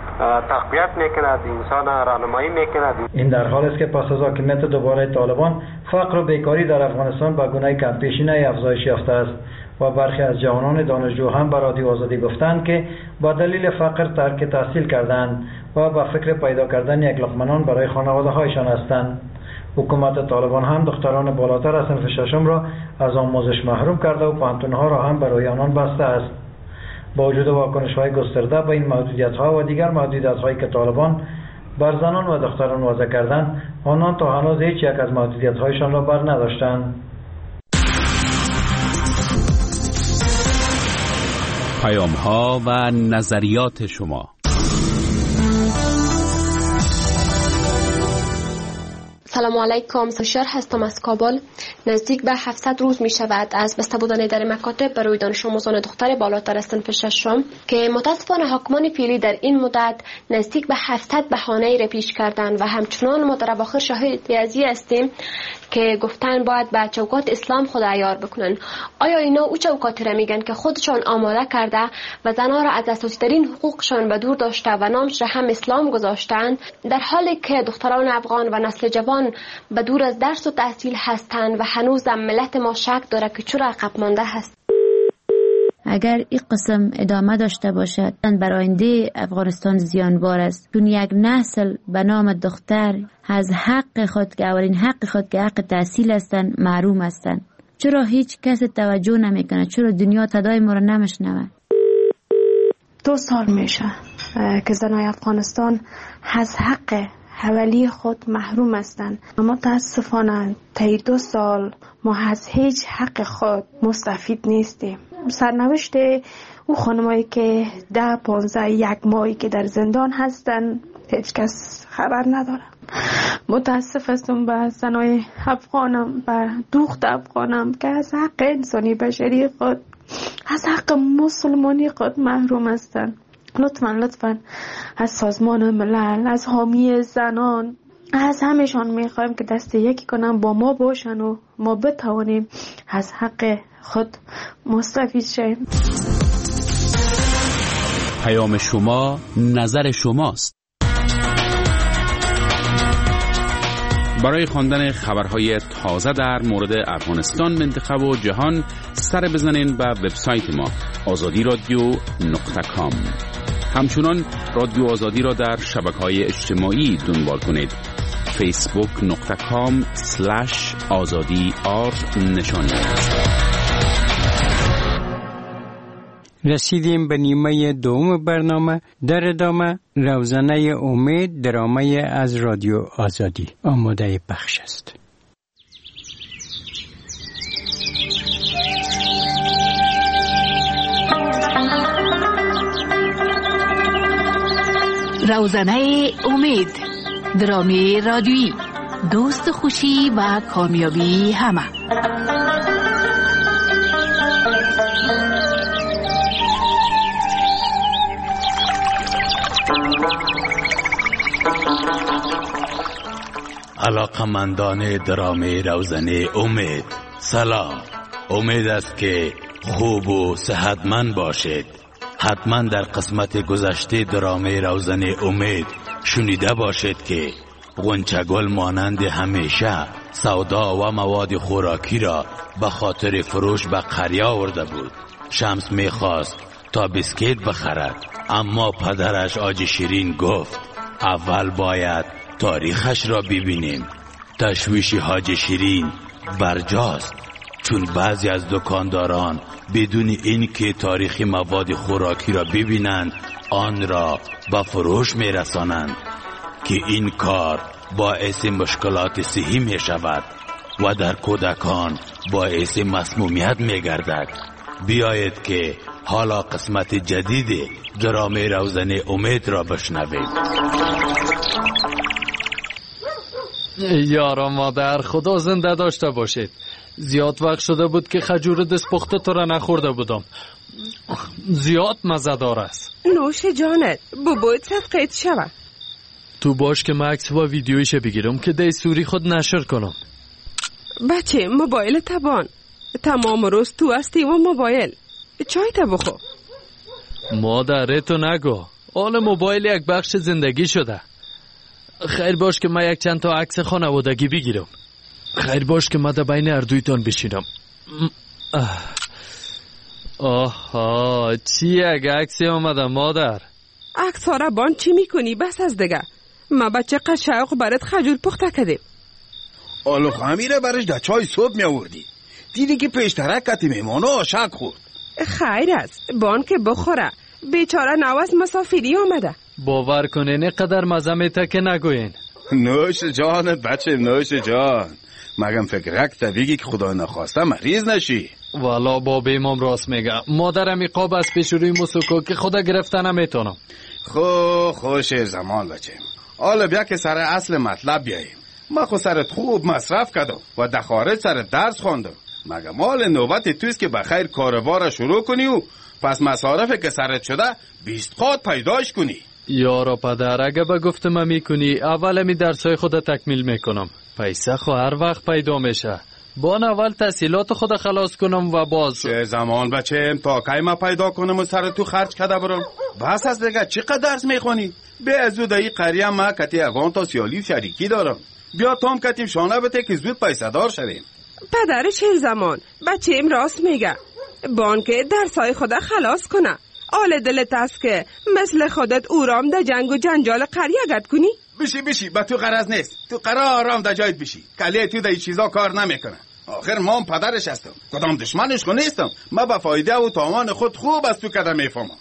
تقویت میکند، انسان راهنمایی میکند. این در حال است که پس از حاکمیت دوباره طالبان فقر و بیکاری در افغانستان به گونه کم پیشینه افزایش یافته است و برخی از جوانان دانشجو هم به رادیو آزادی گفتند که با دلیل فقر ترک تحصیل کردند و با فکر پیدا کردن یک لقمه نان برای خانواده هایشان هستند. حکومت طالبان هم دختران بالاتر از صنف ششم را از آموزش محروم کرده و پانتونها را هم برای آنان بسته است. با وجود واکنش‌های گسترده به این محدودیت‌ها و دیگر محدودیت‌هایی که طالبان بر زنان و دختران وضع کردند، آنان تا هنوز هیچ یک از محدودیت‌هایشان را بر نداشتند. پیام‌ها و نظریات شما. سلام علیکم، سشار هستم از کابل. نزدیک به هفتصد روز می شود از بسته بودن در مکاتب برای دانش آموزان دختر بالاتر از صنف ششم که متاسفانه حاکمان فعلی در این مدت نزدیک به هفتصد بهانه را پیش کردند و همچنان ما در اواخر شاهد ازی هستیم که گفتن باید به چوکات اسلام خود عیار بکنن. آیا اینا او چوکاتی را میگن که خودشان آماده کرده و زنها را از اساسی ترین حقوقشان به دور داشته و نامش را هم اسلام گذاشتند، در حالی که دختران افغان و نسل جوان به دور از درس و تحصیل هستند و هنوز ملت ما شک داره که چرا عقب مانده هست. اگر این قسم ادامه داشته باشد بر آینده افغانستان زیانبار است، چون یک نسل به نام دختر از حق خود که اولین حق خود که حق تحصیل هستند محروم هستند. چرا هیچ کس توجه نمیکنه؟ چرا دنیا صدای ما را نمیشنوه؟ دو سال میشه که زنای افغانستان از حق حوالی خود محروم هستند. متاسفانه طی دو سال ما از هیچ حق خود مستفید نیستیم. سرنوشت او خانمایی که ده پانزده یک ماهی که در زندان هستند هیچ کس خبر نداره. متاسف هستم به زنای افغانم، به دختر افغانم که از حق انسانی بشری خود، از حق مسلمانی خود محروم هستند. لطفاً لطفاً از سازمان ملل، از حامی زنان، از همشان میخوایم که دست یکی کنن با ما باشن و ما بتوانیم از حق خود مستفید شیم. پیام شما نظر شماست. برای خواندن خبرهای تازه در مورد افغانستان، منطقه و جهان سر بزنین به وبسایت ما آزادی رادیو نقطه کام. همچنان رادیو آزادی را در شبکه‌های اجتماعی دنبال کنید. فیسبوک نقطه کام سلش آزادی آر نشانی. رسیدیم به نیمه دوم برنامه. در ادامه روزنه امید، درامه از رادیو آزادی آماده پخش است. روزنه امید، درامه رادیویی، دوست خوشی و کامیابی همه. علاقمندان درامه روزنه امید، سلام. امید است که خوب و صحتمند باشید. حتما در قسمت گذشته درامه روزنه امید شنیده باشید که غنچه‌گل مانند همیشه سودا و مواد خوراکی را به خاطر فروش به قریه آورده بود. شمس میخواست تا بسکیت بخرد، اما پدرش آج شیرین گفت اول باید تاریخش را ببینیم. تشویش حاج شیرین برجاست، چون بعضی از دکانداران بدون اینکه تاریخ مواد خوراکی را ببینند آن را به فروش میرسانند که این کار باعث مشکلات صحی می شود و در کودکان باعث مسمومیت می گردد. بیایید که حالا قسمت جدید درامه روزنه امید را بشنوید. یارا مادر، خدا زنده داشته باشید. زیاد وقت شده بود که خجور دست پخته تو را نخورده بودم. زیاد مزه‌دار است. نوش جانت، بباید صدقیت شود. تو باش که من عکس و ویدیویش بگیرم که دی سوری خود نشر کنم. بچه موبایل تبان، تمام روز تو هستی و موبایل. چای تا بخو. مادر تو نگو، آل موبایل یک بخش زندگی شده. خیر باش که من یک چند تا عکس خانوادگی بگیرم. خیر باش که من در بین اردویتان بشینم. آها، چی یک عکسی آمده مادر؟ عکس ها را بان چی میکنی؟ بس از دیگه ما بچه قشاق برات خجول پخته کردیم. آلو خمیره برش در چای صبح می آوردی. دیدی که پیشترک کتی میمانو آشک خورد. خیر است، بان که بخوره. بیچاره نواز مسافری آمده. باور کنین اینقدر مزه میته که نگوین. نوش جانت بچه، نوش جان. مگم فکرک تا بگی که خدا نخواسته مریض نشی. والا باب امام راست میگه. مادرم ایقاب از پیش روی مسوکو که خدا گرفته نمیتونم. خو خوش زمان بچه. حالا بیا که سر اصل مطلب بیاییم. ما خو سرت خوب مصرف کردم و در خارج سرت درس خوندم. مگم مال نوبت تویست که بخیر کاروبار شروع کنی و پس مصارف که سرت شده بیست قات پیداش کنی. یارا پدر، اگه با گفتم میکنی اول می درسای خود تکمیل میکنم. پیسه خو هر وقت پیدا میشه. بان اول تحصیلات خود خلاص کنم و باز چه زمان بچه تا کی ما پیدا کنم و سر تو خرج کده برم. بس از دیگه چقدر درس میخونی؟ به از دایی قریه ما کتی اگان تا سیالی شریکی دارم. بیا تام کتیم شانه بته که زود پیسه دار شویم. پدر چه زمان بچه ام راست میگه. بان که درسای خود خلاص کنه. آل دلت است که مثل خودت اورام در جنگ و جنجال قریه گد کنی؟ بشی بشی با تو غرض نیست. تو قرار آرام در جایت بشی. کلیه تو در این چیزا کار نمیکنه. آخر ما هم پدرش هستم. کدام دشمنش خو نیستم. ما با فایده و تاوان خود خوب از تو کده میفهمم.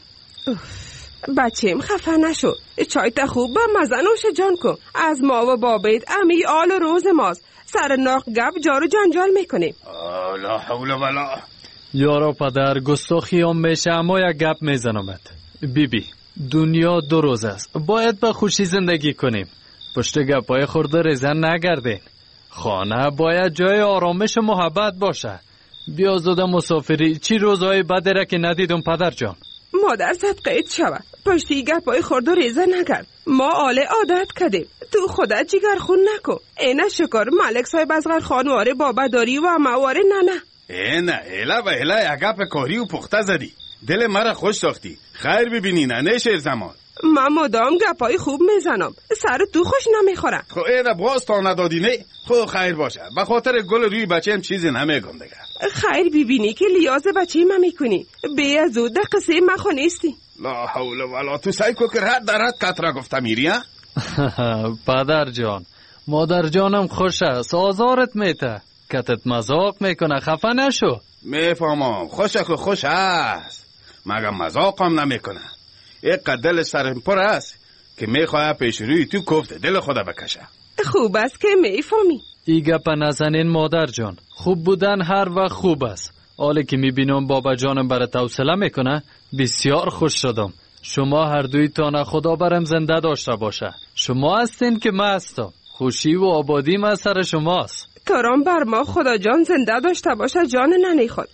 بچه‌م خفه نشو. چای تا خوب با مزه نوش جان کو. از ما و بابیت امی آل روز ماست. سر ناق گپ جارو جنجال میکنیم. لا حول ولا. یارا پدر، گستاخی هم میشه اما یک گپ میزنمت. بی بی، دنیا دو روز است. باید با خوشی زندگی کنیم. پشت گپای خورده ریزن نگردین. خانه باید جای آرامش و محبت باشه. بیا زوده مسافری. چی روزهای بده را که ندیدم پدر جان. مادر صدقیت شود. پشتی گپای خورده ریزن نگرد. ما آل عادت کردیم. تو خودت جگر خون نکن. اینه شکر ملک صاحب ازغر خانواره بابا داری و مواره نه نه. اینه ایلا و ایلا یک گپ کاری و پخته زدی. دل مرا خوش ساختی. خیر ببینی نه شیر زمان. من مدام گپای خوب میزنم، سر تو خوش نمیخوره. خب اینه باز تا ندادی نه؟ خب خیر باشه، به خاطر گل روی بچه هم چیزی نمیگم دیگه. خیر ببینی که لیاز بچه ما میکنی، بی از او ده قصه ما خو نیستی. لا حول ولا تو سعی کو که رد در رد کتره گفته میری ها؟ پدر جان، مادر جانم خوش است، آزارت میته، کتت مذاق میکنه، خفه نشو. میفهمم، خوشه که خوش است، مگم مذاق هم نمیکنه. یک دل سرم پر است که میخواه پیش روی تو کفت دل خدا بکشه. خوب است که میفهمی. ای گپ نزنین مادر جان، خوب بودن هر وقت خوب است. حالی که میبینم بابا جانم برات حوصله میکنه، بسیار خوش شدم. شما هر دویتان خدا برم زنده داشته باشه. شما هستین که من هستم، خوشی و آبادی من سر شماست. ترام بر ما خدا جان زنده داشته باشه، جان ننی خود.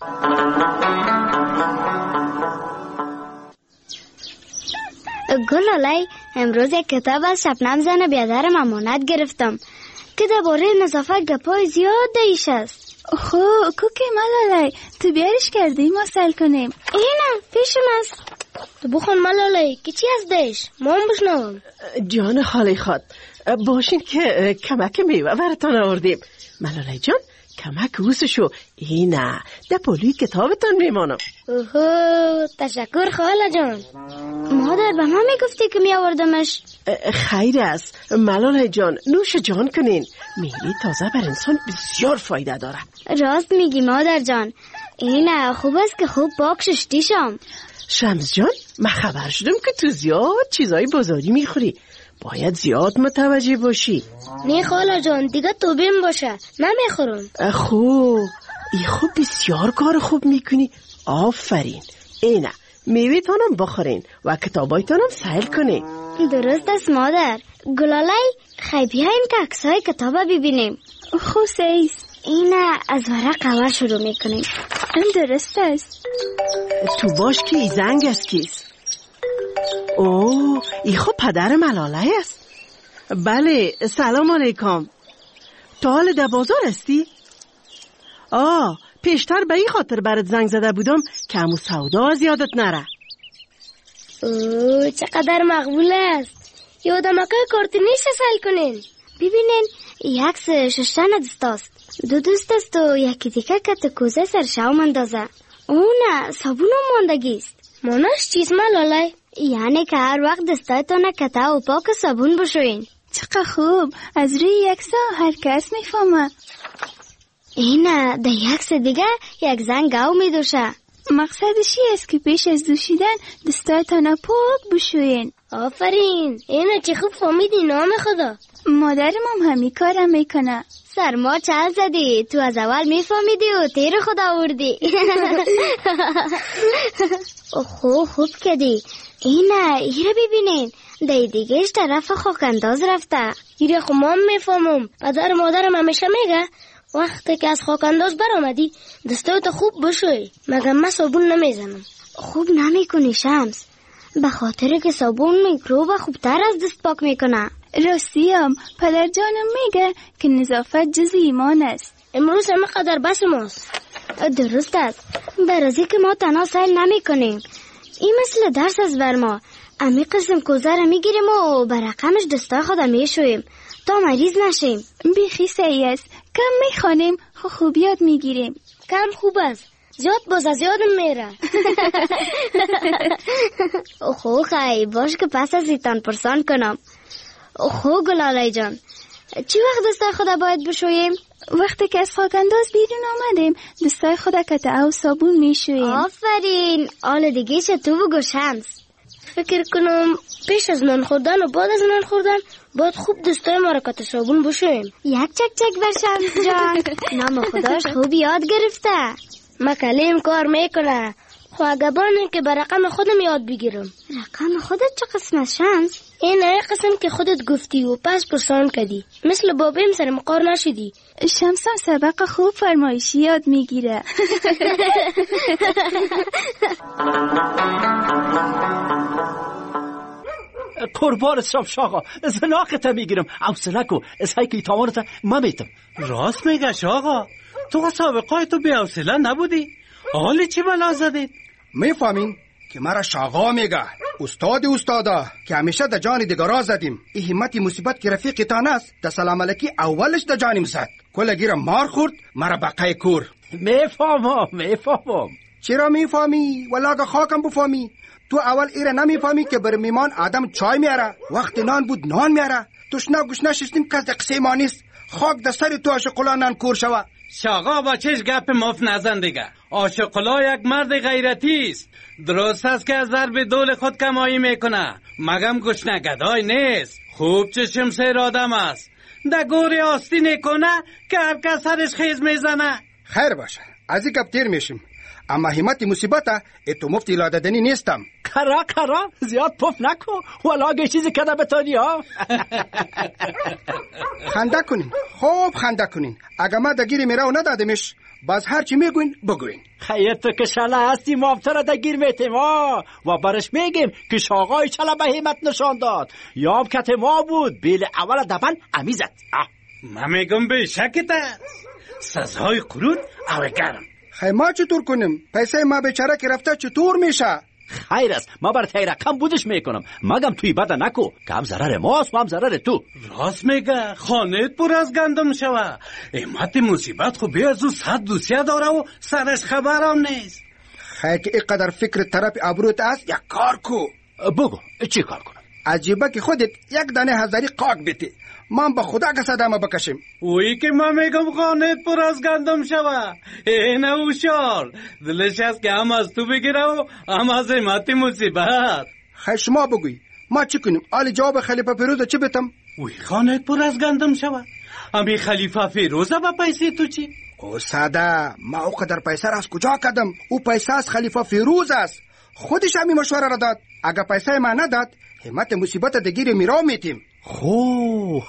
گلالای، امروز یک کتاب از شبنم زن بیادرم امانت گرفتم که درباره نظافت گپای زیاد دیش است. خو کوکی ملالای، تو بیارش کردی ما سل کنیم. اینم پیشم است. تو بخون ملالای که چی از دیش ما هم بشنوم. جان خالی خود، باشین که کمک میوه براتان آوردیم. ملالای جان کمک اوسشو، اینه ده پولوی کتابتان میمانم. اوهو تشکر خاله جان. مادر به من میگفتی که میآوردمش. خیر است ملالای جان، نوش جان کنین، میوه تازه بر انسان بسیار فایده داره. راست میگی مادر جان، اینه خوب است که خوب پاک ششتیشم. شمس جان من خبر شدم که تو زیاد چیزای بازاری میخوری، باید زیاد متوجه باشی. نه خاله جان دیگه تو بیم باشه، نمیخورم. خوب ای خوب بسیار کار خوب میکنی، آفرین. اینه میوه تانم بخورین و کتابایتانم سیل کنین. درست است مادر. گلالای خیلی بیاین که عکسای کتابا ببینیم. خوسیست. اینه از ورق اول شروع میکنیم. درست است. تو باش که ای زنگ است کیست؟ اوه ای خب پدر ملاله است. بله سلام علیکم. تا حال در بازار هستی؟ آه پیشتر به این خاطر برات زنگ زده بودم که همو سودا از یادت نره. اوه چقدر مقبول است. یادم اکه کارت نیست سیل کنین. ببینین یک ششتن دست است، دو دوست است و یکی دیگه کت کوزه سر شاو مندازه. اونه صابون هم ماندگیست. مانش چیز ملالای؟ یعنی که هر وقت دستایتان کته و پاک صابون بشوین. چقدر خوب، از روی یک سا هر کس میفهمه. اینه ده یک سا دیگه یک زن گاو میدوشه. مقصدشی است که پیش از دوشیدن دستایتان پاک بشوین. آفرین، اینه چه خوب فهمیدی نام خدا. مادرم هم همین کارم میکنه. سرما چه زدی؟ تو از اول میفهمیدی و تیر خدا آوردی. خوب خوب کردی. اینه ایره ببینین، دی دیگهش طرف خاک انداز رفته. ایره خب ما میفهمم. پدر مادرم همیشه میگه وقتی که از خاک انداز برآمدی دستایت خوب بشوی. مگه من صابون نمیزنم. خوب نمیکنی شمس، به خاطر که صابون میکروب خوبتر از دست پاک میکنه. راستیم پدر جانم میگه که نظافت جز ایمان است. امروز همه قدر بس ماست. درست است، برازی که ما تنها سیل نمی کنیم. این مثل درس است بر ما. امی قسم کوزه را میگیریم و برقمش دستای خود میشویم تا مریض نشیم. بیخی صحیح است، کم میخوانیم خو خوب یاد میگیریم. کم خوب است، زیاد باز از یادم میره. خو خیلی باش که پس از ایتان پرسان کنم. خو گلالای جان، چی وقت دستای خدا باید بشویم؟ وقتی که از خاک انداز بیرون آمدیم دستای خدا کته و صابون میشویم. آفرین، آل دیگه چه تو بگو شمس. فکر کنم پیش از نان خوردن و بعد از نان خوردن باید خوب دستای ما را کته صابون بشویم. یک چک چک بر شمس جان. نام خداش خوب یاد گرفته. مکلیم کار میکنه. خو اگبانه که به رقم خودم یاد بگیرم. رقم خودت چه قسم از شمس؟ این ای قسم که خودت گفتی و پس پرسان کردی، مثل بابیم سر مقار نشدی. شمسم سبق خوب فرمایشی یاد میگیره. قربان شمس آقا، زناقت میگیرم، حوصله کو، اسای که تامانت ما میتم. راست میگه آقا، تو سابقه تو بی حوصله نبودی؟ حالی چی بلا زدید؟ میفهمین که مرا شاغا میگه. استاد استادا که همیشه در جان دیگرا زدیم. این همت مصیبت که رفیق تان است در سلام علیکی اولش در جانیم زد. کل گیرم مار خورد مرا بقای کور. میفهمم میفهمم. چرا میفهمی؟ ولی اگه خاکم بفهمی. تو اول ایره نمیفهمی که بر میمان آدم چای میاره، وقت نان بود نان میاره. تشنه گشنه شستیم کس در قصه ما نیست. خاک در سر تو عاشقلا نان کور شوه. شاقا با چش گپ مف نزن دیگه. عاشقلا یک مرد غیرتی است. درست است که از ضرب دول خود کمایی میکنه، مگم گشنه گدای نیست. خوب چشم سیر آدم است. در گوری آستین کنه که هر کس سرش خیز میزنه. خیر باشه، از این گپ تیر میشیم. اما همت مصیبت اتو مفتی لاددنی نیستم. کرا کرا زیاد پف نکو ولی اگه چیزی کده بتانی ها. خنده کنین، خوب خنده کنین. اگه ما دگیری میراو ندادمش باز هر چی میگوین بگوین. خیر تو که شله هستی مافتر دگیر میتیم ها و برش میگیم که شاقای چله به همت نشان داد. یاب کت ما بود بیل اول دبن امیزد. ما میگم به شکت است سزای قرود او گرم. خیر ما چطور کنیم؟ پیسه ما بیچاره که رفته چطور میشه؟ خیر است ما بر تیره کم بودش میکنم، مگم توی بده نکو که هم ضرر ماست و هم ضرر تو. راست میگه، خانهت پر از گندم شوه. امت مصیبت خو بی از او صد دوسیه داره و سرش خبرم نیست. خیر که اینقدر فکر طرف ابروت است یک کار کو. بگو چی کار کنم؟ عجیبه که خودت یک دانه هزاری قاق بیتی، من با خدا که صدامه بکشیم. اوی که من میگم خانهت پر از گندم شوه. اینه اوشار دلش هست که هم از تو بگیره و هم از امت مصیبت. خیر شما بگوی ما چی کنیم؟ آلی جواب خلیفه فیروز چی بتم؟ اوی خانهت پر از گندم شوه. امی خلیفه فیروزه با پیسه تو چی؟ او ساده ما او قدر پیسه را از کجا کدم؟ او پیسه از خلیفه فیروز است. خودش همی مشوره را داد. اگه پیسه ما نداد همت مصیبت دگیر میرا میتیم. خو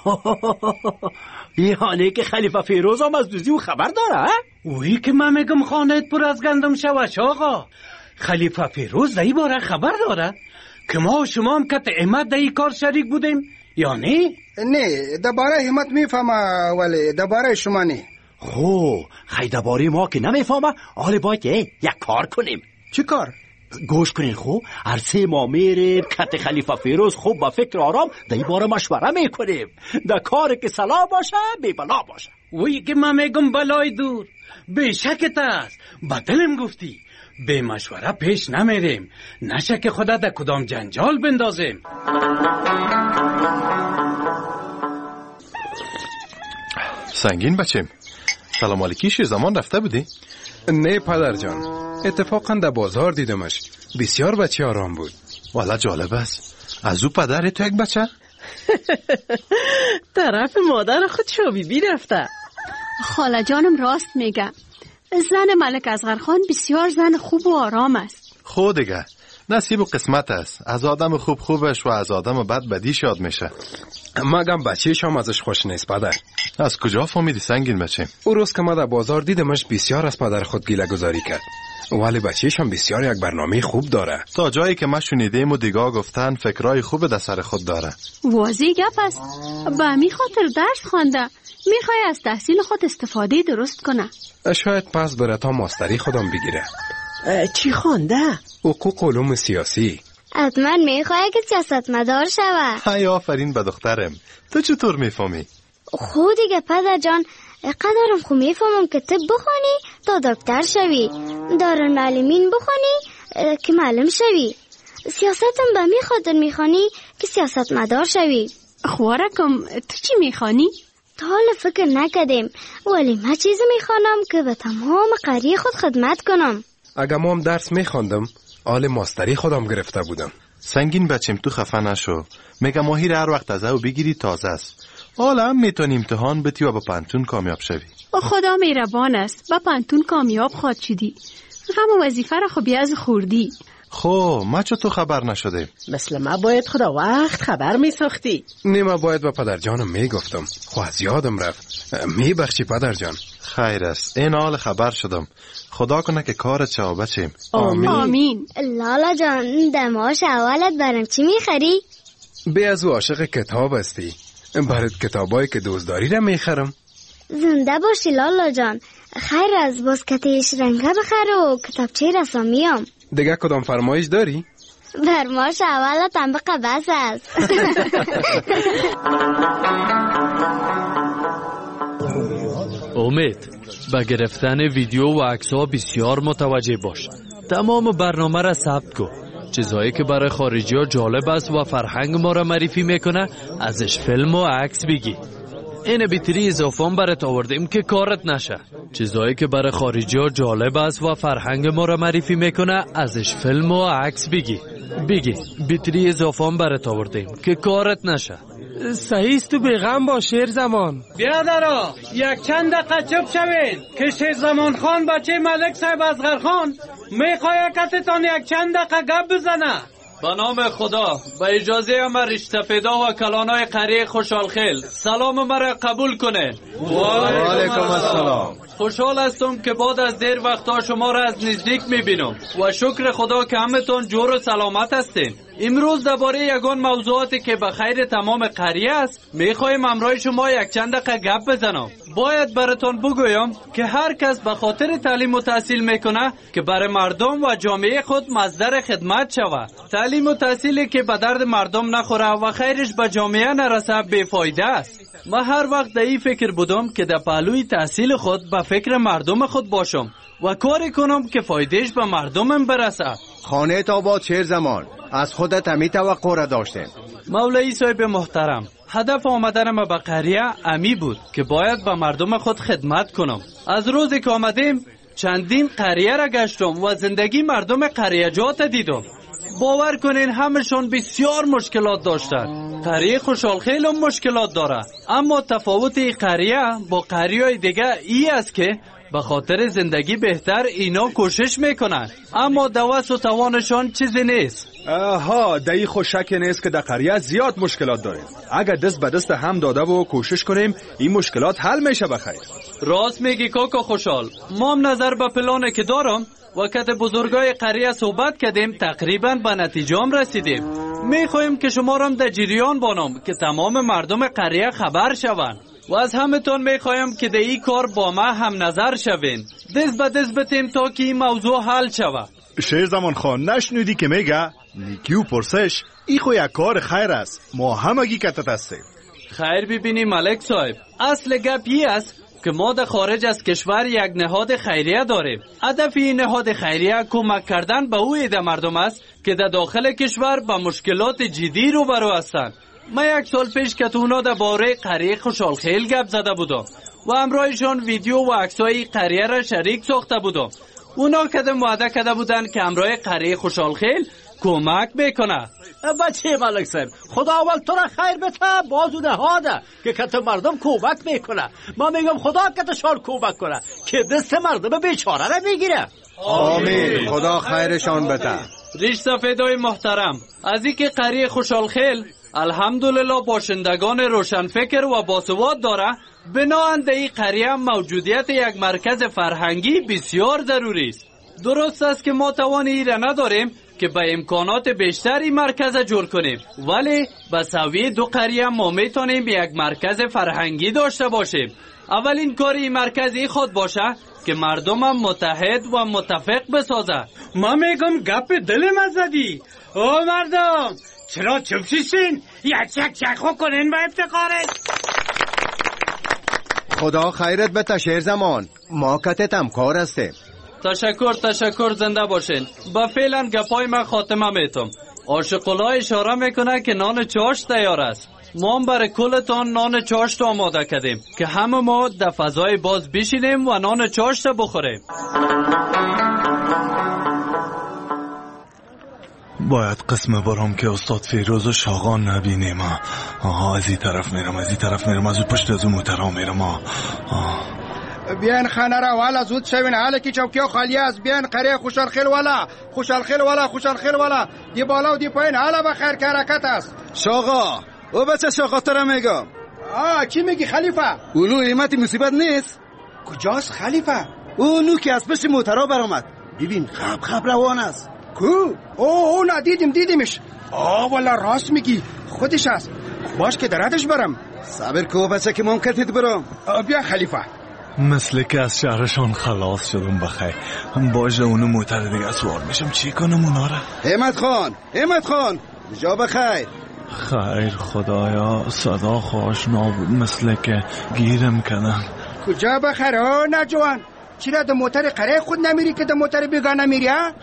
یعنی که خلیفه فیروز هم از دوزی و خبر داره؟ اوی که من میگم خانهت پر از گندم شوه آقا. خلیفه فیروز دایی باره خبر داره که ما و شما هم کت احمد دایی کار شریک بودیم یا نه؟ نه دباره همت میفهمه ولی دباره شما نه. خو خیلی دباره ما که نمیفهمه حالی باید یک کار کنیم. چی کار؟ گوش کنین خو هر سه ما میریم کت خلیفه فیروز خوب با فکر آرام دایی باره مشوره میکنیم در کار که سلا باشه بی بلا باشه. وی که من میگم بلای دور به شکت است. با دلم گفتی به مشوره پیش نمیریم نشه که خدا در کدام جنجال بندازیم. سنگین بچیم سلام علیکی شیر زمان رفته بودی؟ نه پدر جان اتفاقا در بازار دیدمش بسیار بچه آرام بود. والا جالب است. از او پدر تو یک بچه؟ طرف مادر خود شو بی بی رفته. خاله جانم راست میگه، زن ملک اصغر خان بسیار زن خوب و آرام است. خود دیگه نصیب و قسمت است. از آدم خوب خوبش و از آدم بد بدیش یاد میشه. مگم بچه‌ش هم ازش خوش نیست پدر. از کجا فهمیدی سنگین بچه؟ او روز که ما در بازار دیدمش بسیار از پدر خود گیله گذاری کرد. ولی بچه‌ش هم بسیار یک برنامه خوب داره. تا جایی که ما شنیدیم و دیگه گفتن فکرای خوب در سر خود داره. واضح گپ است. به می خاطر درس خوانده، میخوای از تحصیل خود استفاده درست کنه. شاید پس بره تا ماستری خودم بگیره. چی خوانده؟ حقوق علوم سیاسی. حتما میخوای که سیاست مدار شوه. های آفرین به دخترم. تو چطور میفهمی؟ خود دیگه پدر جان قدرم خو میفهمم که طب بخونی تا دکتر شوی، دارالمعلمین بخونی که معلم شوی، سیاستم به می خاطر میخوانی که سیاست مدار شوی. خوارکم تو چی میخوانی؟ تا حالا فکر نکردیم ولی من چیزی میخوانم که به تمام قریه خود خدمت کنم. اگه ما هم درس میخواندم آل ماستری خودم گرفته بودم. سنگین بچیم تو خفه نشو. میگم ماهی هر وقت از او بگیری تازه است. حالا هم میتونی امتحان بتی و با پانتون کامیاب شوی. خدا مهربان است با پانتون کامیاب خواهد شدی. غم وظیفه را خب از خوردی. خب ما چطور خبر نشده؟ مثل ما باید خدا وقت خبر میساختی. نه ما باید با پدر جانم میگفتم. خو از یادم رفت. میبخشی پدر جان. خیر است این حال خبر شدم. خدا کنه که کارت شو بچیم. آمین. آمین. لالا جان دماش اولت برام چی میخری؟ به از او عاشق کتاب هستی. برات کتابایی که دوستداری را میخرم. زنده باشی لالا جان. خیر از باسکتش رنگه بخر و کتابچه رسامیام. دیگه کدام فرمایش داری؟ بر ماش اول تنبق بس است. امید، با گرفتن ویدیو و عکس‌ها بسیار متوجه باش. تمام برنامه را ثبت کن. چیزهایی که برای خارجی‌ها جالب است و فرهنگ ما را معرفی میکنه ازش فیلم و عکس بگی. این بیتری اضافه برات آوردیم که کارت نشه. چیزهایی که برای خارجی‌ها جالب است و فرهنگ ما را معرفی میکنه ازش فیلم و عکس بگی. بگی بیتری اضافه برات آوردیم که کارت نشه. صحیح است، تو بیغم باش شیر زمان. بیادرها یک چند دقیقه چپ شوید که شیر زمان خان بچه ملک صاحب اصغر خان میخواه کتتان یک چند دقیقه گپ بزنه. به نام خدا، به اجازه ما رشته پیدا و کلانای قریه خوشحالخیل سلام مرا قبول کنه. و علیکم السلام. خوشحال هستم که بعد از دیر وقتا شما را از نزدیک میبینم و شکر خدا که همتون جور و سلامت هستین. امروز درباره یگان موضوعاتی که به خیر تمام قریه است میخوایم همراه شما یک چند دقیقه گپ بزنم. باید براتون بگویم که هر کس به خاطر تعلیم و تحصیل میکنه که برای مردم و جامعه خود مصدر خدمت شود. تعلیم و تحصیلی که به درد مردم نخوره و خیرش به جامعه نرسه بیفایده است. من هر وقت در این فکر بودم که در پهلوی تحصیل خود به فکر مردم خود باشم و کاری کنم که فایدهش به مردمم برسه. خانه تا با چهر زمان از خودت همی توقع را داشتیم. مولوی صاحب محترم، هدف آمدن ما به قریه امی بود که باید به مردم خود خدمت کنم. از روزی که آمدیم چندین قریه را گشتم و زندگی مردم قریه جات دیدم. باور کنین همشون بسیار مشکلات داشتن. قریه خوشحالخیل هم مشکلات داره، اما تفاوت این قریه با قریه دیگه ای است که به خاطر زندگی بهتر اینا کوشش میکنن، اما دوست و توانشان چیزی نیست. آها، دایی خوشک نیست که در قریه زیاد مشکلات داریم. اگر دست به دست هم داده و کوشش کنیم این مشکلات حل میشه بخیر. راست میگی کاکا خوشحال. ما هم نظر به پلانه که دارم وقت بزرگای قریه صحبت کردیم تقریبا به نتیجه هم رسیدیم. میخوایم که شما را در جریان بانم که تمام مردم قریه خبر شوند و از همتون میخوایم که در این کار با ما هم نظر شوین. دست به دست بتیم تا که این موضوع حل شود. شیر زمان خان نشنودی که میگه نیکی و پرسش ای خو یک کار خیر است، ما همگی کتت هستیم. خیر ببینی ملک صاحب، اصل گپ این است که ما در خارج از کشور یک نهاد خیریه داریم. هدف این نهاد خیریه کمک کردن به او عده مردم است که در داخل کشور با مشکلات جدی روبرو هستند. من یک سال پیش که اونا در باره قریه خوشحالخیل گپ زده بودم و همراهشان ویدیو و عکسای قریه را شریک ساخته بودم. اونا کدام وعده کرده بودن که همراه قریه خوشحالخیل کمک بکنه. بچه ملک صاحب، خدا اول تو را خیر بده، بازو نهاده که کت مردم کمک میکنه. ما میگم خدا کتشان کمک کنه که دست مردم بیچاره را بگیره. آمین، خدا خیرشان بده. ریش سفیدای محترم، از اینکه قریه خوشحالخیل الحمدلله باشندگان روشنفکر و باسواد داره، بناهن در این قریه موجودیت یک مرکز فرهنگی بسیار ضروری است. درست است که ما توان این را نداریم که به امکانات بیشتری مرکز جور کنیم، ولی به سوی دو قریه ما میتونیم یک مرکز فرهنگی داشته باشیم. اولین کار این مرکز این خود باشه که مردم هم متحد و متفق بسازه. ما میگم گپ دلم زدی. او مردم چرا چپ شیشین؟ یک چک چک خو کنین با افتخارش. خدا خیرت بده شیر زمان، ما کتت هم کار هستیم. تشکر تشکر، زنده باشین. با فعلا گپای من خاتمه میتم. عاشق‌الله اشاره میکنه که نان چاشت تیار است. ما هم برای کلتان نان چاشت آماده کردیم که همه ما در فضای باز بشینیم و نان چاشت بخوریم. باید قسم برام که استاد فیروز و شاغان نبینیم. آها، از این طرف میرم از این طرف میرم از اون پشت از اون موترها میرم. آه بیان خانه را والا زود شوین، حالا که چوکیو خالی است. بیان قریه خوشحالخیل والا خوشحالخیل والا خوشحالخیل والا دی بالا و دی پایین حالا بخیر که حرکت است. شاغا، او بچه شاغا ترا میگم. آه چی میگی خلیفه؟ اولو ایمتی مصیبت نیست؟ کجاست خلیفه؟ اونو که از پشت موترها برآمد، ببین خب خب روان است. کو؟ اوه او نه دیدیم دیدیمش. آه والا راست میگی، خودش است. باش که دراتش برم. صبر کو بچه که ممکنه برم. بیا خلیفه. مثل که از شهرشان خلاص شدم بخیر. باشه اونو موتر دیگه سوار میشم چی کنم اونا را؟ همت خان همت خان جا بخیر. خیر خدایا صدا خوشنا بود مثل که گیرم کردن. کجا بخیر ها نجوان؟ چرا در موتر قره خود نمیری که در موتر بیگانه میری ها؟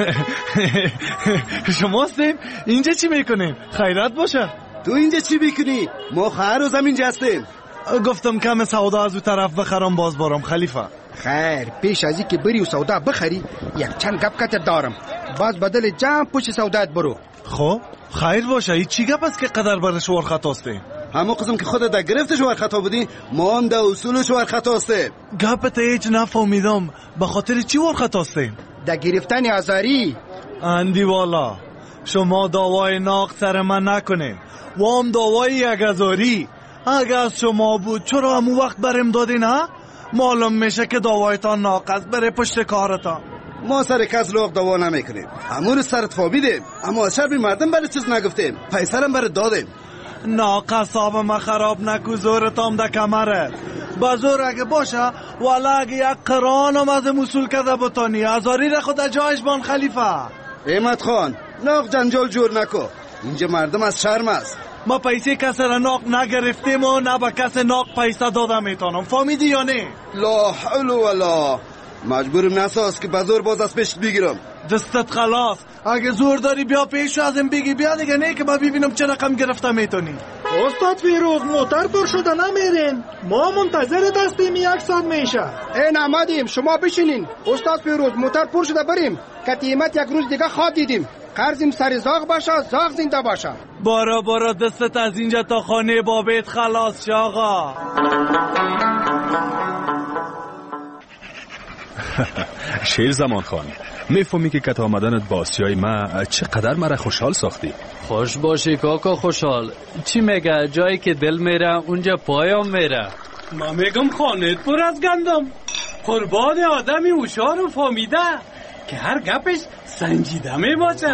شما هستیم؟ اینجا چی میکنیم؟ خیرات باشه. تو اینجا چی میکنی؟ ما خیر و زمین جستیم. گفتم کم سودا از او طرف بخرم باز بارم خلیفه. خیر پیش از این که بری و سودا بخری یک چند گپ کت دارم. باز بدل جمع پشت سودات برو. خب خیر باشه. این چی گپ است که قدر برش ور خطاستیم؟ همون قسم که خودت در گرفتش ور خطا بودی ما هم در اصولش ور خطاستیم. گپت هیچ نفهمیدم. به خاطر چی ور خطاستیم؟ در گرفتن آزاری. اندی والا شما دعوای ناق سر من نکنین و هم دعوای یک هزاری. اگه از شما بود چرا همون وقت برم دادین ها؟ معلوم میشه که دعوایتان ناقص بره پشت کارتان. ما سر کس لوق دعوا نمیکنیم. همون سرت فابیدیم اما از شربی مردم برای چیز نگفتیم. پیسرم برای دادیم. ناقص آب ما خراب نکو زورتام ده کمره. بزور اگه باشه والا اگه یک قرانم از مسئول کده بتانی هزاری را خود جایش بان خلیفه. احمد خان ناق جنجال جور نکو. اینجا مردم از شرم است. ما پیسه کس را ناق نگرفتیم و نه با کس ناق پیسه داده میتونم. فهمیدی یا نه؟ لا حول ولا. مجبورم نساز که بزور باز از پیش بگیرم. دستت خلاص. اگه زور داری بیا پیش ازم بگی بیا دیگه نه که ما ببینم چه رقم گرفته میتونی. استاد فیروز موتر پر شده نمیرین. ما منتظر دستیم یک ساعت میشه. این آمدیم شما بشینین. استاد فیروز موتر پر شده بریم. قیمت یک روز دیگه خواد دیدیم. قرضیم سر زاغ باشه زاغ زنده باشه. بارا بارا دستت از اینجا تا خانه بابت خلاص شه آقا. شیر زمان خان میفهمی که کت آمدنت با آسیای ما چقدر مرا خوشحال ساختی. خوش باشی کاکا خوشحال. چی میگه جایی که دل میره اونجا پایم میره. ما میگم خانت پر از گندم. قربان آدمی هوشیار و فهمیده که هر گپش سنجیده می باشه.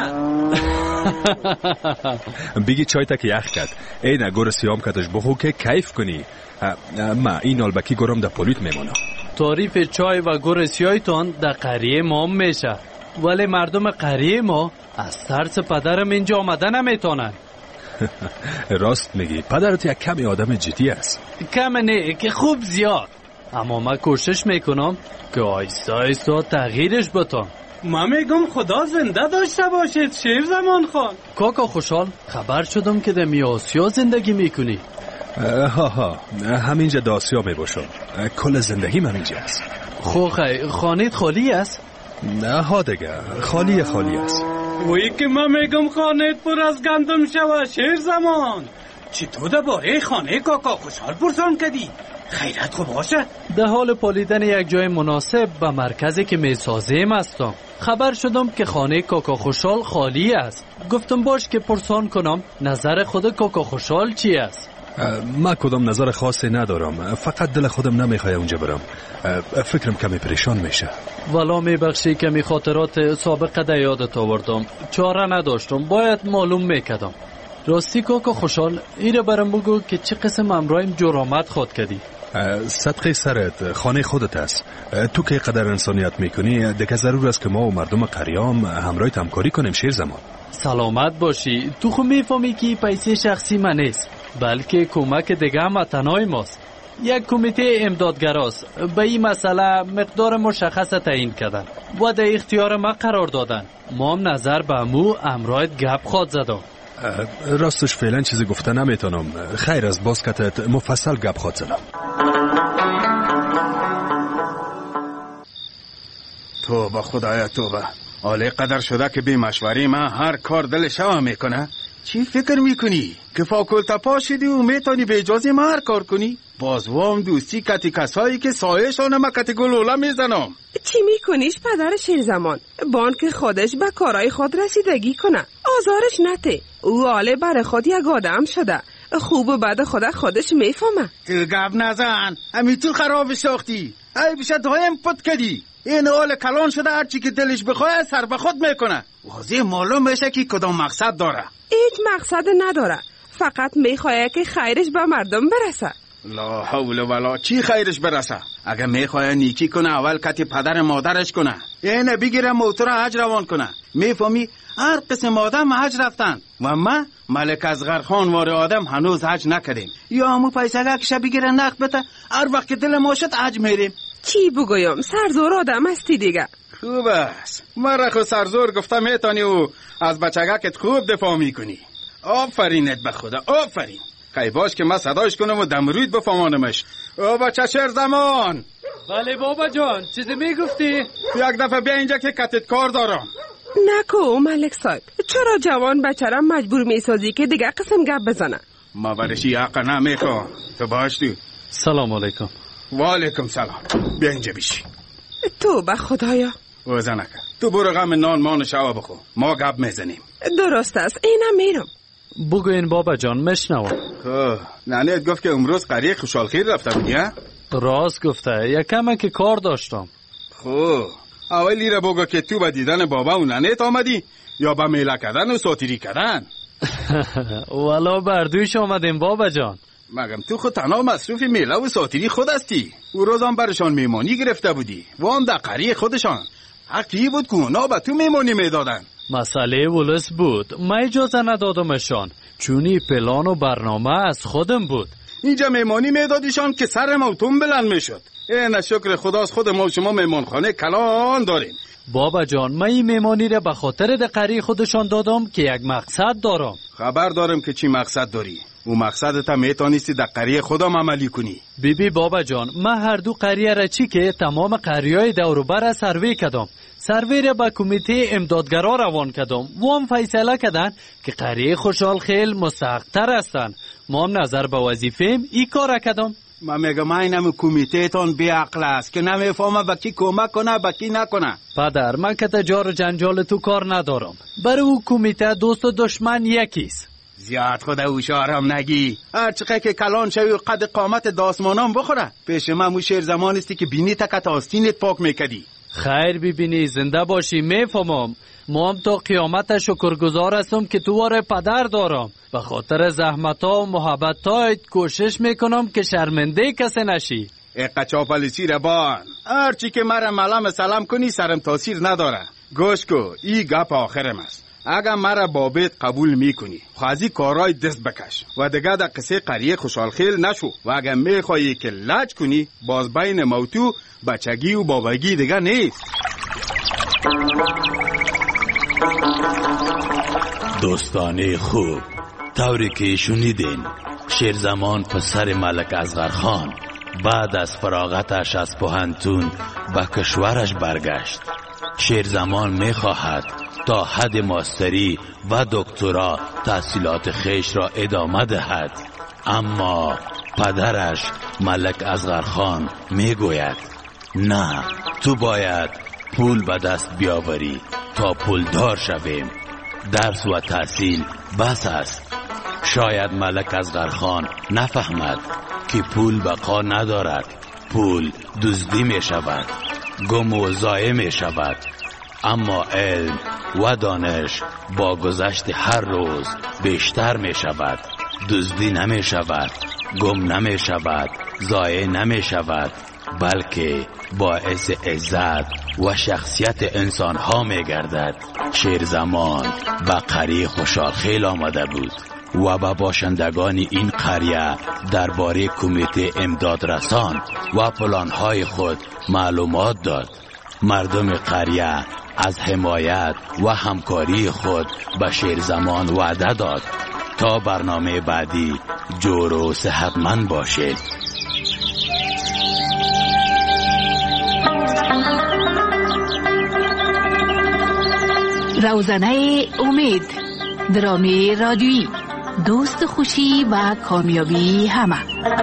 بگی چای تا که یخ کد ای نگور سیام کدش بخو که کیف کنی. ما این آلبکی گرم در پولیت میمونه. تعریف چای و گور سیایتان در قریه ما میشه ولی مردم قریه ما از ترس پدرم اینجا آمده نمیتونن. راست میگی پدرت یک کمی آدم جدی است. کم نه که خوب زیاد. اما من کوشش میکنم که آیسته آیسته تغییرش بتم. ما میگم خدا زنده داشته باشید شیر زمان خان. کاکا خوشحال خبر شدم که در میاسیا زندگی میکنی. ها ها همینجا داسیا می باشم. کل زندگی من اینجا است. خو خی خانیت خالی است؟ نه ها دیگه خالی خالی است. وی که من میگم خانیت پر از گندم شوه شیر زمان. چی تو ده باره خانه کاکا خوشحال پرسان کدی؟ خیرت خوب باشه؟ در حال پالیدن یک جای مناسب به مرکزی که می سازیم هستم. خبر شدم که خانه کاکا خوشحال خالی است. گفتم باش که پرسان کنم نظر خود کاکا خوشحال چی است؟ ما کدام نظر خاصی ندارم. فقط دل خودم نمیخواد اونجا برم. فکرم کمی پریشان میشه. والا میبخشی کمی خاطرات سابقه در یادت آوردم. چاره نداشتم باید معلوم میکردم. راستی کاکا خوشحال ایره برم بگو که چه قسم امرایم جرامت خود کردی. صدقه سرت خانه خودت است. تو که قدر انسانیت میکنی دیگه ضرور است که ما و مردم قریام همراه همکاری کنیم شیر زمان. سلامت باشی. تو خو میفهمی که پیسه شخصی من نیست بلکه کمک دیگه هم اتنای ماست. یک کمیته امدادگراست. به این مسئله مقدار مشخص تعیین کردن و در اختیار ما قرار دادن. ما هم نظر به امو امرایت گپ خواد زدم. راستش فعلا چیزی گفته نمیتونم. خیر از باز کتت مفصل گپ خواد زدم. توبه خدایا توبه. آله قدر شده که بی مشوری ما هر کار دلش هم میکنه. چی فکر میکنی؟ که فاکولتا پا شدی و میتونی به اجازه ما هر کار کنی؟ باز وام دوستی کتی کسایی که سایشان ما کتی گلوله میزنم. چی میکنیش پدر شیر زمان؟ بان که خودش به کارای خود رسیدگی کنه. آزارش نته. او آله بر خود یک آدم شده. خوب و بد خدا خودش میفهمه. تو گب نزن. امی تو خراب ساختی. ای بشه دایم پت کدی. این آل کلان شده هرچی که دلش بخواه سر به خود میکنه. واضح معلوم بشه که کدام مقصد داره. هیچ مقصد نداره. فقط میخواه که خیرش به مردم برسه. لا حول ولا چی خیرش برسه. اگه میخواه نیکی کنه اول کتی پدر مادرش کنه، اینه بگیره موتور حج روان کنه. میفهمی؟ هر قسم آدم حج رفتن و ما ملک اصغر خان وار آدم هنوز حج نکردیم. یا همو پیسه کشه بگیره نقد بته، هر وقت که دل ما شد حج میریم. چی بگویم؟ سرزور آدم هستی دیگه. خوب است، مرا خود سرزور گفته میتانی و از بچگکت خوب دفاع میکنی. آفرینت به خدا، آفرین. خیلی باش که من صدایش کنم و دمرود بفهمانمش. او بچه شیر زمان. بله بابا جان، چیزی میگفتی؟ یک دفعه بیا اینجا که کتت کار دارم. نکو ملک صاحب، چرا جوان بچه را مجبور میسازی که دیگه قسم گپ بزنه؟ ما برشی حق نمیخوام. تو باش تو. سلام علیکم. و علیکم سلام. بیا اینجا بیشی. تو به خدایا. وزه نکن. تو برو غم نان مان شوا بخو، ما گپ میزنیم. درست است، اینم میرم. بگوین بابا جان مشنوم. خب ننهت گفت که امروز قریه خوشحال خیر رفته بودی ها؟ راست گفته، یکمه که کار داشتم. خب اولی را بگو که تو به دیدن بابا و ننهت آمدی یا به میله کردن و ساتیری کردن؟ والا بردویش آمدیم بابا جان. مگم تو خود تنها مصروف میله و ساتیری خود هستی؟ او روز هم برشان میمانی گرفته بودی و هم در قریه خودشان. حقی بود که اونا به تو میمانی میدادن. مسئله ولس بود، من اجازه ندادمشان، چونی پلان و برنامه از خودم بود. اینجا میمانی میدادیشان که سر موتون بلند میشد. این شکر خداست خود ما و شما میمانخانه کلان داریم. بابا جان من این میمانی را به خاطر دقری خودشان دادم که یک مقصد دارم. خبر دارم که چی مقصد داری. او مقصدت هم میتونستی در قریه خودم عملی کنی. بی بی بابا جان من هر دو قریه را چی که تمام قریه‌های دور و بر سروی کردم. سروی را به کمیته امدادگرا روان کردم و هم فیصله کردن که قریه خوشحال خیل مستحق‌تر هستند. ما هم نظر به وظیفه‌ام این کار کردم. من میگم اینم کمیته تون بی عقل است که نمیفهمه به کی کمک کنه به کی نکنه. پدر من که تجار جنجال تو کار ندارم. برای او کمیته دوست و دشمن یکیست. زیاد خود اوشارم نگی. هر چقدر که کلان شوی و قد قامت داسمانام بخوره. پیش من مو شیر زمان استی که بینی تکت آستینت پاک میکدی. خیر ببینی زنده باشی میفهمم. ما هم تا قیامت شکرگزار هستم که تو واره پدر دارم. به خاطر زحمت ها و محبت هایت کوشش میکنم که شرمنده کسی نشی. ای قچاپلیسی ربان، هرچی که مرا ملام سلام کنی سرم تاثیر نداره. گوش کو، ای گپ آخرم است. اگر مرا بابت قبول میکنی خوازی کارای دست بکش و دیگه در قصه قریه خوشحال خیل نشو و اگر میخوایی که لج کنی باز بین موتو بچگی و بابگی دیگه نیست. دوستانه خوب، طوری که شنیدین شیرزمان پسر ملک اصغر خان بعد از فراغتش از پوهنتون به کشورش برگشت. شیرزمان میخواهد تا حد ماستری و دکترا تحصیلات خیش را ادامه دهد، اما پدرش ملک اصغر خان میگوید نه، تو باید پول به دست بیاوری تا پولدار شویم. درس و تحصیل بس است. شاید ملک اصغر خان نفهمد که پول بقا ندارد. پول دزدی می شود، گم و ضایع می شود، اما علم و دانش با گذشت هر روز بیشتر می شود. دزدی نمی شود، گم نمی شود، ضایع نمی شود، بلکه باعث عزت و شخصیت انسان ها می گردد. شیرزمان به قریه خوشحال خیل آمده بود و به باشندگان این قریه درباره کمیته امداد رسان و پلانهای خود معلومات داد. مردم قریه از حمایت و همکاری خود به شیرزمان وعده داد تا برنامه بعدی جور و صحتمند باشد. روزنه امید، درامی رادیویی، دوست خوشی و کامیابی همه.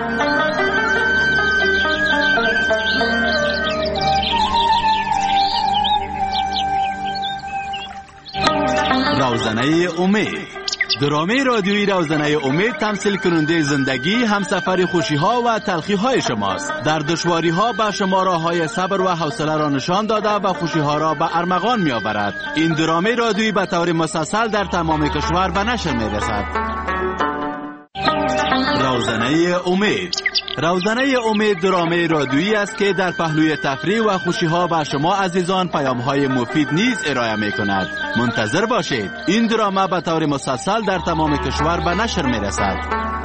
روزنه امید، درامی رادیویی روزنه امید تمثیل کننده زندگی، همسفر خوشی ها و تلخی های شماست. در دشواری ها به شما راه های صبر و حوصله را نشان داده و خوشی ها را به ارمغان می آورد. این درامی رادیویی به طور مسلسل در تمام کشور به نشر می رسد. روزنه امید. روزنه امید درامه رادیویی است که در پهلوی تفریح و خوشی‌ها به شما عزیزان پیام‌های مفید نیز ارائه می‌کند. منتظر باشید. این درامه به طور مسلسل در تمام کشور به نشر می‌رسد.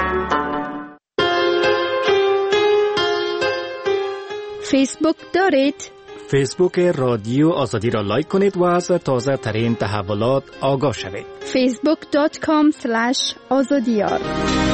فیسبوک دارید؟ فیسبوک رادیو آزادی را لایک کنید و از تازه ترین تحولات آگاه شوید. فیسبوک دات کام سلش آزادیار